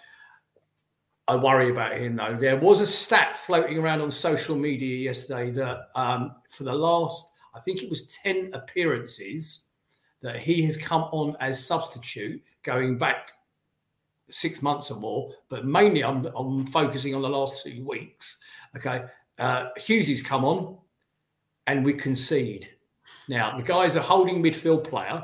A: I worry about him, though. There was a stat floating around on social media yesterday that for the last, I think it was 10 appearances, that he has come on as substitute going back 6 months or more, but mainly I'm focusing on the last 2 weeks. Okay, Hughes come on and we concede. Now, the guy's a holding midfield player.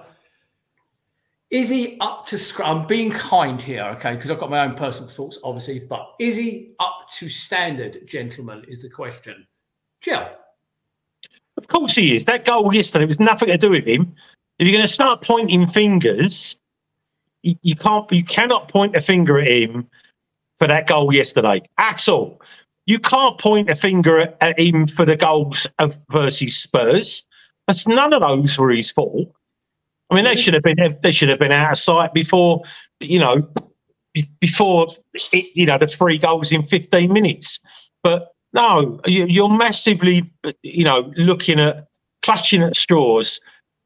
A: Is he up to scratch? I'm being kind here, okay, because I've got my own personal thoughts, obviously, but is he up to standard, gentlemen, is the question. Jill?
C: Of course he is. That goal yesterday was nothing to do with him. If you're going to start pointing fingers, you cannot point a finger at him for that goal yesterday at all. You can't point a finger at him for the goals versus Spurs. That's none of those were his fault. I mean, they should have been out of sight before the 3 goals in 15 minutes. But no, you're massively, looking at clutching at straws.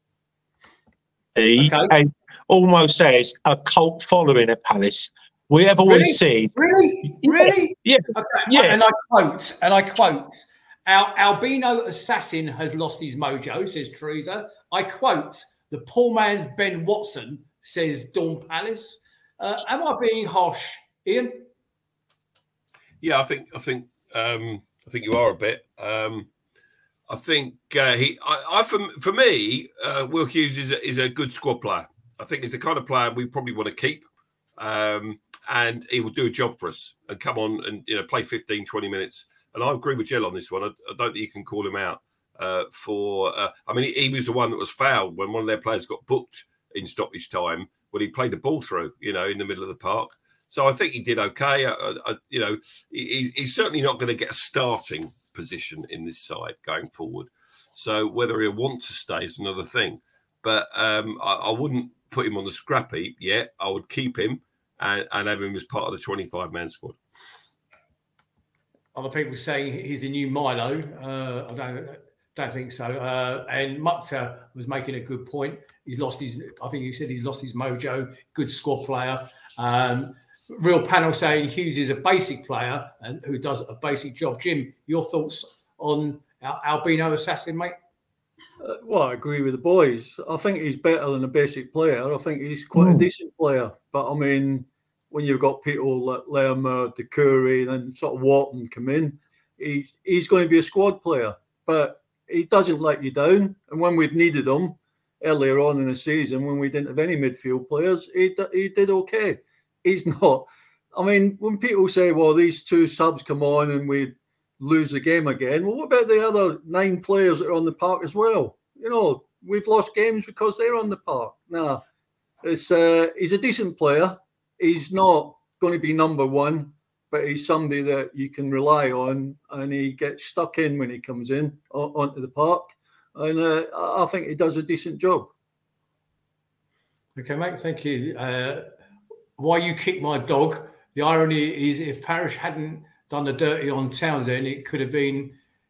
C: And almost as a cult following at Palace. We have always said,
A: really,
C: yeah,
A: okay.
C: Yeah.
A: And I quote, our albino assassin has lost his mojo, says Teresa. I quote, the poor man's Ben Watson, says Dawn Palace. Am I being harsh, Ian?
B: Yeah, I think you are a bit. I think for me, Will Hughes is a good squad player. I think he's the kind of player we probably want to keep. And he will do a job for us and come on and play 15, 20 minutes. And I agree with Jill on this one. I don't think you can call him out he was the one that was fouled when one of their players got booked in stoppage time when he played the ball through, in the middle of the park. So I think he did okay. He's certainly not going to get a starting position in this side going forward. So whether he'll want to stay is another thing. But I wouldn't put him on the scrap heap yet. I would keep him and have him as part of the 25-man squad.
A: Other people saying he's the new Milo. I don't think so. And Mukta was making a good point. He's lost his mojo. Good squad player. Real panel saying Hughes is a basic player and who does a basic job. Jim, your thoughts on our albino assassin, mate?
D: Well, I agree with the boys. I think he's better than a basic player. I think he's quite a decent player. But I mean, when you've got people like Lerma, Doucouré, and sort of Wharton come in, he's going to be a squad player. But he doesn't let you down. And when we've needed him earlier on in the season, when we didn't have any midfield players, he did okay. He's not. I mean, when people say, well, these 2 subs come on and we lose the game again, well, what about the other 9 players that are on the park as well? We've lost games because they're on the park. Nah, he's a decent player. He's not going to be number 1, but he's somebody that you can rely on, and he gets stuck in when he comes in onto the park. And I think he does a decent job.
A: Okay, mate, thank you. Why you kick my dog? The irony is if Parish hadn't done the dirty on Townsend, it could have been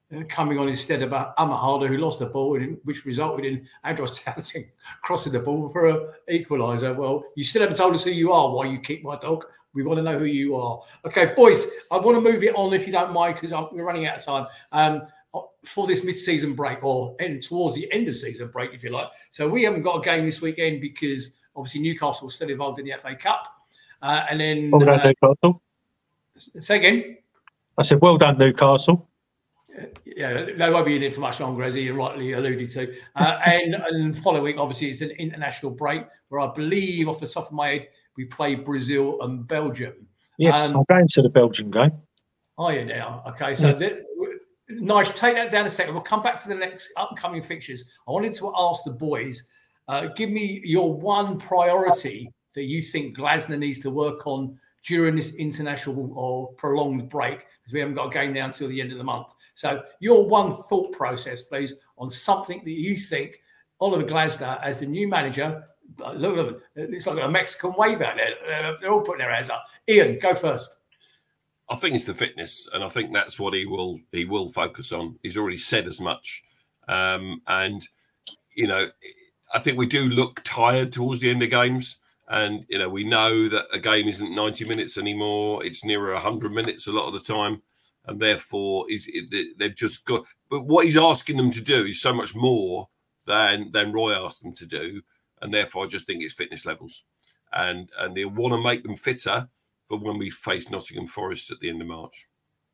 A: coming on instead of Amahada, who lost the ball, which resulted in Andros Townsend crossing the ball for an equaliser. Well, you still haven't told us who you are, why you kicked my dog. We want to know who you are. Okay, boys, I want to move it on if you don't mind, because we're running out of time for this mid-season break, or towards the end of season break, if you like. So we haven't got a game this weekend because obviously Newcastle is still involved in the FA Cup. And then...
C: Well done, Newcastle.
A: Say again?
C: I said, well done, Newcastle.
A: Yeah, they won't be in it for much longer, as he rightly alluded to. And following, obviously, it's an international break where I believe, off the top of my head, we play Brazil and Belgium.
C: Yes, I'm going to the Belgian game.
A: Are you now? Okay, so nice. Take that down a second. We'll come back to the next upcoming fixtures. I wanted to ask the boys, give me your one priority that you think Glasner needs to work on during this international or prolonged break, because we haven't got a game now until the end of the month. So your one thought process, please, on something that you think Oliver Glasner, as the new manager, look at them, it's like a Mexican wave out there. They're all putting their hands up. Ian, go first.
B: I think it's the fitness, and I think that's what he will focus on. He's already said as much. And, you know, I think we do look tired towards the end of games. And, you know, we know that a game isn't 90 minutes anymore. It's nearer 100 minutes a lot of the time. And therefore, they've just got... But what he's asking them to do is so much more than Roy asked them to do. And therefore, I just think it's fitness levels. And he'll want to make them fitter for when we face Nottingham Forest at the end of March.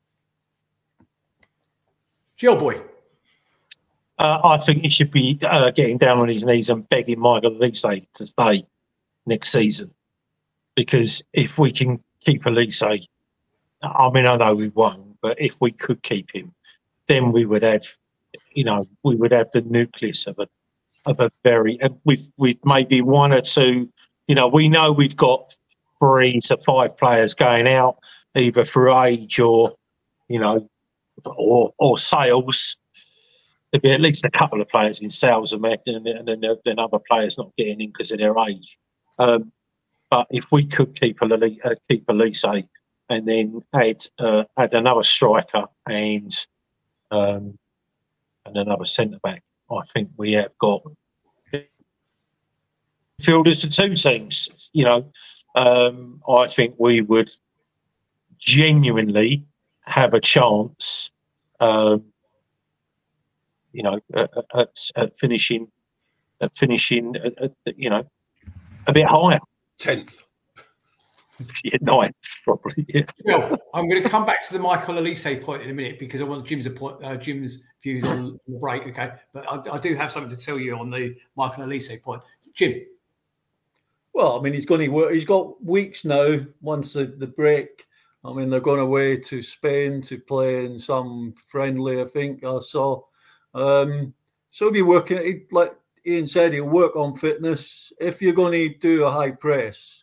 A: Jill Boy.
C: I think he should be getting down on his knees and begging Michael Elise to stay next season, because if we can keep Elise, I mean, I know we won't, but if we could keep him, then we would have, you know, the nucleus of a very, with maybe one or two, you know, we know we've got 3 to 5 players going out either through age or, you know, or sales. There'd be at least a couple of players in sales and then other players not getting in because of their age. But if we could keep Elise and then add another striker and another centre back, I think we have got fielders to 2 teams. You know, I think we would genuinely have a chance. You know, at finishing, you know, a bit higher.
B: 10th.
C: Yeah, 9th, probably. Yeah.
A: Well, I'm going to come back to the Michael Elise point in a minute, because I want Jim's views on the break, okay? But I do have something to tell you on the Michael Elise point. Jim.
D: Well, I mean, he's going to work. He's got weeks now, once the break. I mean, they're going away to Spain to play in some friendly, I think I saw. So he'll be working, like Ian said, he'll work on fitness. If you're going to do a high press,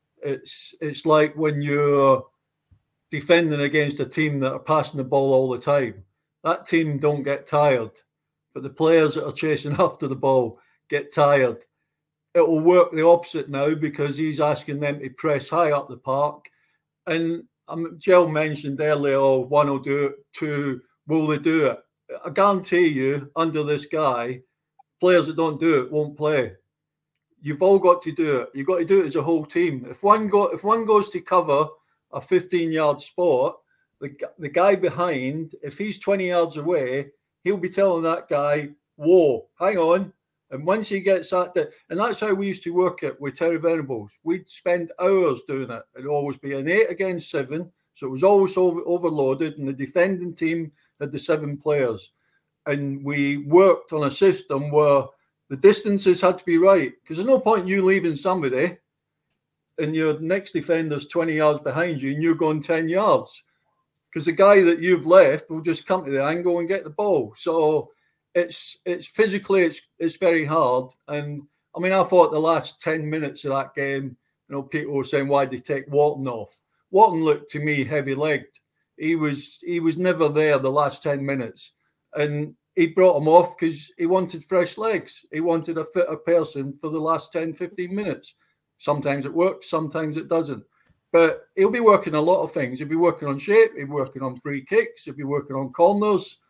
D: it's like when you're defending against a team that are passing the ball all the time. That team don't get tired, but the players that are chasing after the ball get tired. It will work the opposite now, because he's asking them to press high up the park. And Jill mentioned earlier, 1 will do it, 2, will they do it? I guarantee you, under this guy, players that don't do it won't play. You've all got to do it. You've got to do it as a whole team. If one goes to cover a 15-yard spot, the guy behind, if he's 20 yards away, he'll be telling that guy, whoa, hang on. And once he gets at that, and that's how we used to work it with Terry Venables. We'd spend hours doing it. It'd always be an 8 against 7. So it was always overloaded, and the defending team had the 7 players. And we worked on a system where the distances had to be right, because there's no point in you leaving somebody and your next defender's 20 yards behind you and you're going 10 yards, because the guy that you've left will just come to the angle and get the ball. So it's physically, it's very hard. And I mean, I thought the last 10 minutes of that game, you know, people were saying, why did they take Wharton off? Wharton looked to me heavy-legged. He was never there the last 10 minutes. And he brought him off because he wanted fresh legs. He wanted a fitter person for the last 10, 15 minutes. Sometimes it works, sometimes it doesn't. But he'll be working a lot of things. He'll be working on shape, he'll be working on free kicks, he'll be working on corners.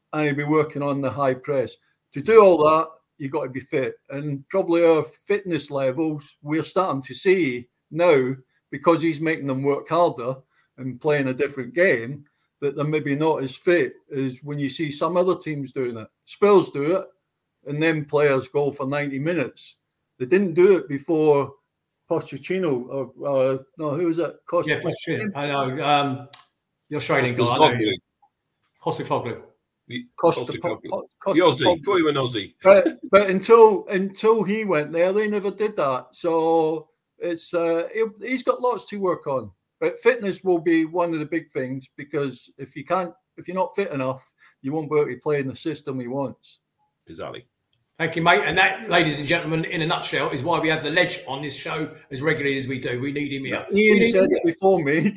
D: and he'll be working on the high press. To do all that, you've got to be fit. And probably our fitness levels, we're starting to see now, because he's making them work harder and playing a different game, that they're maybe not as fit as when you see some other teams doing it. Spurs do it, and then players go for 90 minutes. They didn't do it before Pochettino, or no, who was it?
A: Yeah, Pochettino. I know. The Australian guy. Postecoglou.
B: Postecoglou. Aussie. Call him an Aussie.
D: But until he went there, they never did that. So it's he's got lots to work on. But fitness will be one of the big things, because if you're not fit enough, you won't be able to play in the system he wants.
B: Exactly.
A: Thank you, mate. And that, ladies and gentlemen, in a nutshell, is why we have the Ledge on this show as regularly as we do. We need him here.
D: Ian said it before me.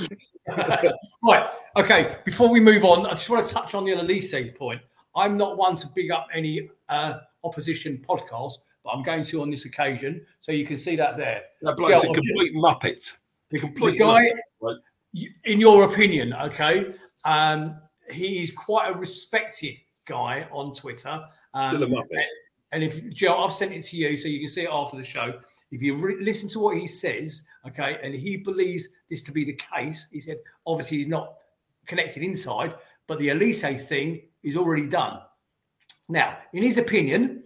A: Right. Okay. Before we move on, I just want to touch on the Elise point. I'm not one to big up any opposition podcast, but I'm going to on this occasion. So you can see that there.
B: That bloke's a complete muppet.
A: The guy, right? In your opinion, okay, he is quite a respected guy on Twitter.
B: Still a muppet.
A: And if Joe, I've sent it to you so you can see it after the show. If you listen to what he says, okay, and he believes this to be the case, he said obviously he's not connected inside, but the Elise thing is already done. Now, in his opinion,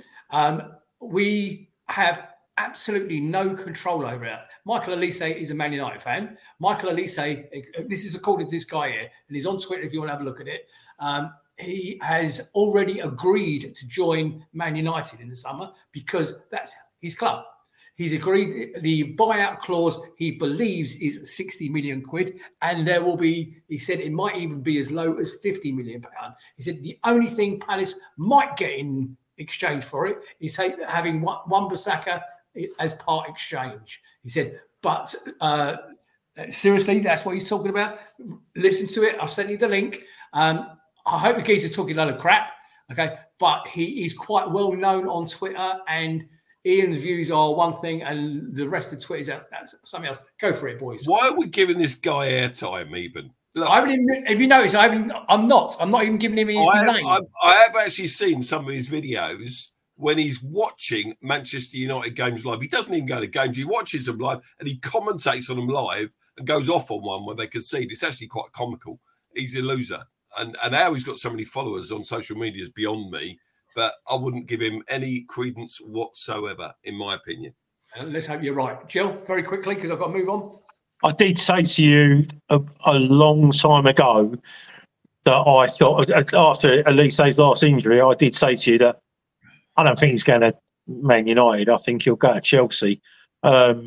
A: we have absolutely no control over it. Michael Elise is a Man United fan. Michael Elise, this is according to this guy here, and he's on Twitter if you want to have a look at it. He has already agreed to join Man United in the summer because that's his club. He's agreed the buyout clause he believes is 60 million quid, and there will be, he said it might even be as low as 50 million pounds. He said the only thing Palace might get in exchange for it is having Wan-Bissaka as part exchange. He said, but seriously, that's what he's talking about. Listen to it. I've sent you the link. I hope the geezer's talking a lot of crap, okay? But he is quite well known on Twitter, and Ian's views are one thing, and the rest of Twitter is something else. Go for it, boys.
B: Why are we giving this guy airtime even?
A: Look, I haven't even, if you notice, I'm not even giving him his name.
B: I have actually seen some of his videos when he's watching Manchester United games live. He doesn't even go to games. He watches them live, and he commentates on them live and goes off on one where they concede. It's actually quite comical. He's a loser. And how he's got so many followers on social media is beyond me, but I wouldn't give him any credence whatsoever, in my opinion.
A: Let's hope you're right. Jill, very quickly, because I've got to move on.
C: I did say to you a long time ago that I thought, after Elise's last injury, I did say to you that I don't think he's going to Man United. I think he'll go to Chelsea. But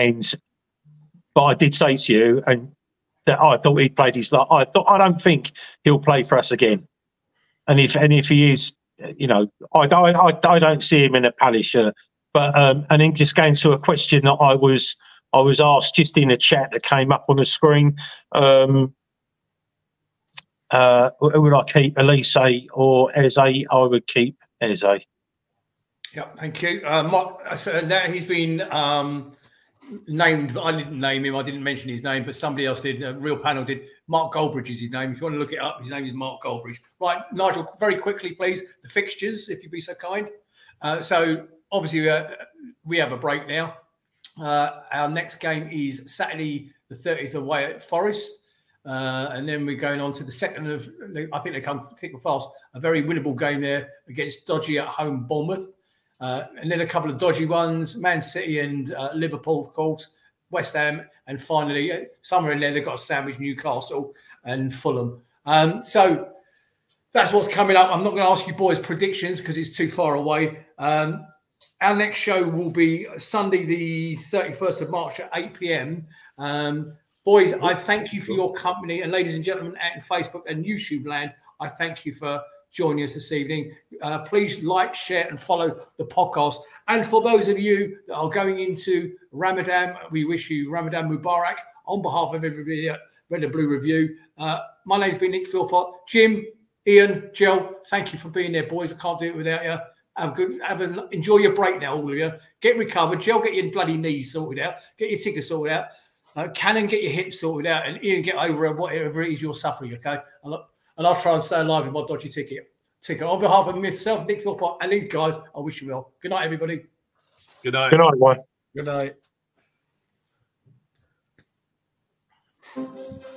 C: I did say to you, and that I thought he'd played his last. I don't think he'll play for us again. And if he is, you know, I don't see him in a Palace shirt. But and then just going to a question that I was asked just in a chat that came up on the screen. Would I keep Elise or Eze? I would keep Eze.
A: Yeah, thank you. So that he's been named. I didn't name him. I didn't mention his name, but somebody else did. A real panel did. Mark Goldbridge is his name. If you want to look it up, his name is Mark Goldbridge. Right, Nigel, very quickly, please. The fixtures, if you'd be so kind. So obviously we have a break now. Our next game is Saturday the 30th away at Forest. And then we're going on to the second of, I think they come thick and fast, a very winnable game there against dodgy at home Bournemouth. And then a couple of dodgy ones, Man City and Liverpool, of course, West Ham, and finally, somewhere in there, they've got a sandwich, Newcastle and Fulham. So that's what's coming up. I'm not going to ask you boys predictions because it's too far away. Our next show will be Sunday, the 31st of March at 8 p.m. Boys, I thank you for your company. And ladies and gentlemen at Facebook and YouTube land, I thank you for joining us this evening. Please like, share, and follow the podcast. And for those of you that are going into Ramadan, we wish you Ramadan Mubarak on behalf of everybody at Red and Blue Review. My name's been Nick Philpott. Jim, Ian, Jill, thank you for being there, boys. I can't do it without you. Enjoy your break now, all of you. Get recovered. Jill, get your bloody knees sorted out. Get your ticker sorted out. Cannon, get your hips sorted out. And Ian, get over whatever it is you're suffering, okay? and I'll try and stay alive with my dodgy ticket. On behalf of myself, Nick Philpott, and these guys, I wish you well. Good night, everybody.
B: Good night.
C: Good night, everyone.
D: Good night.